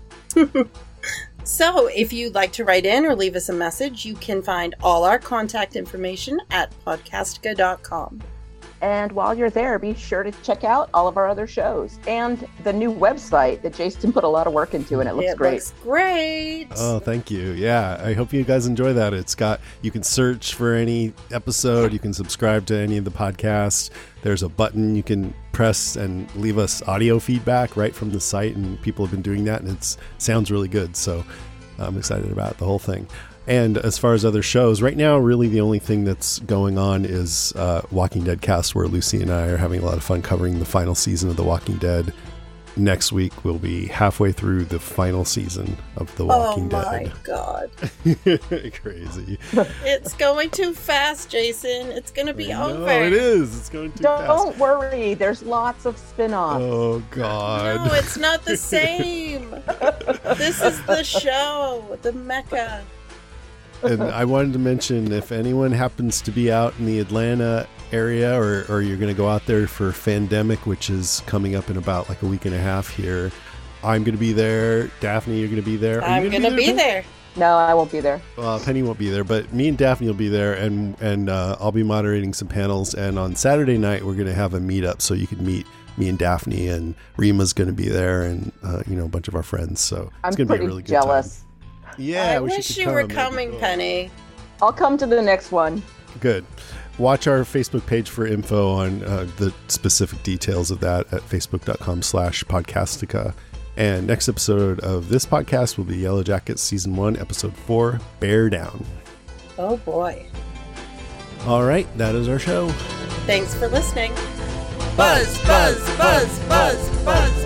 So if you'd like to write in or leave us a message, you can find all our contact information at podcastica dot com. And while you're there, be sure to check out all of our other shows and the new website that Jason put a lot of work into, and it looks it great. looks great. Oh, thank you. Yeah, I hope you guys enjoy that. It's got, you can search for any episode, you can subscribe to any of the podcasts. There's a button you can press and leave us audio feedback right from the site, and people have been doing that, and it sounds really good. So I'm excited about the whole thing. And as far as other shows, right now, really the only thing that's going on is uh, Walking Dead Cast, where Lucy and I are having a lot of fun covering the final season of The Walking Dead. Next week, we'll be halfway through the final season of The Walking oh my Dead. God. Crazy. It's going too fast, Jason. It's going to be No, over. it is. It's going too Don't fast. worry, there's lots of spin-offs. Oh, God. No, it's not the same. This is the show, the Mecca. And I wanted to mention, if anyone happens to be out in the Atlanta area, or, or you're going to go out there for Fandemic, which is coming up in about like a week and a half here, I'm going to be there. Daphne, you're going to be there. Are I'm you going to be Penny? there. No, I won't be there. Well, Penny won't be there, but me and Daphne will be there, and and uh, I'll be moderating some panels. And on Saturday night, we're going to have a meetup, so you can meet me and Daphne, and Rima's going to be there, and uh, you know, a bunch of our friends. So it's I'm going to be pretty a really good jealous. time. Yeah, I wish wish could you come. were That'd be coming, cool. Penny. I'll come to the next one. Good. Watch our Facebook page for info on uh, the specific details of that at facebook.com slash podcastica. And next episode of this podcast will be Yellow Jackets Season one, Episode four, Bear Down. Oh, boy. All right, that is our show. Thanks for listening. Buzz, buzz, buzz, buzz, buzz.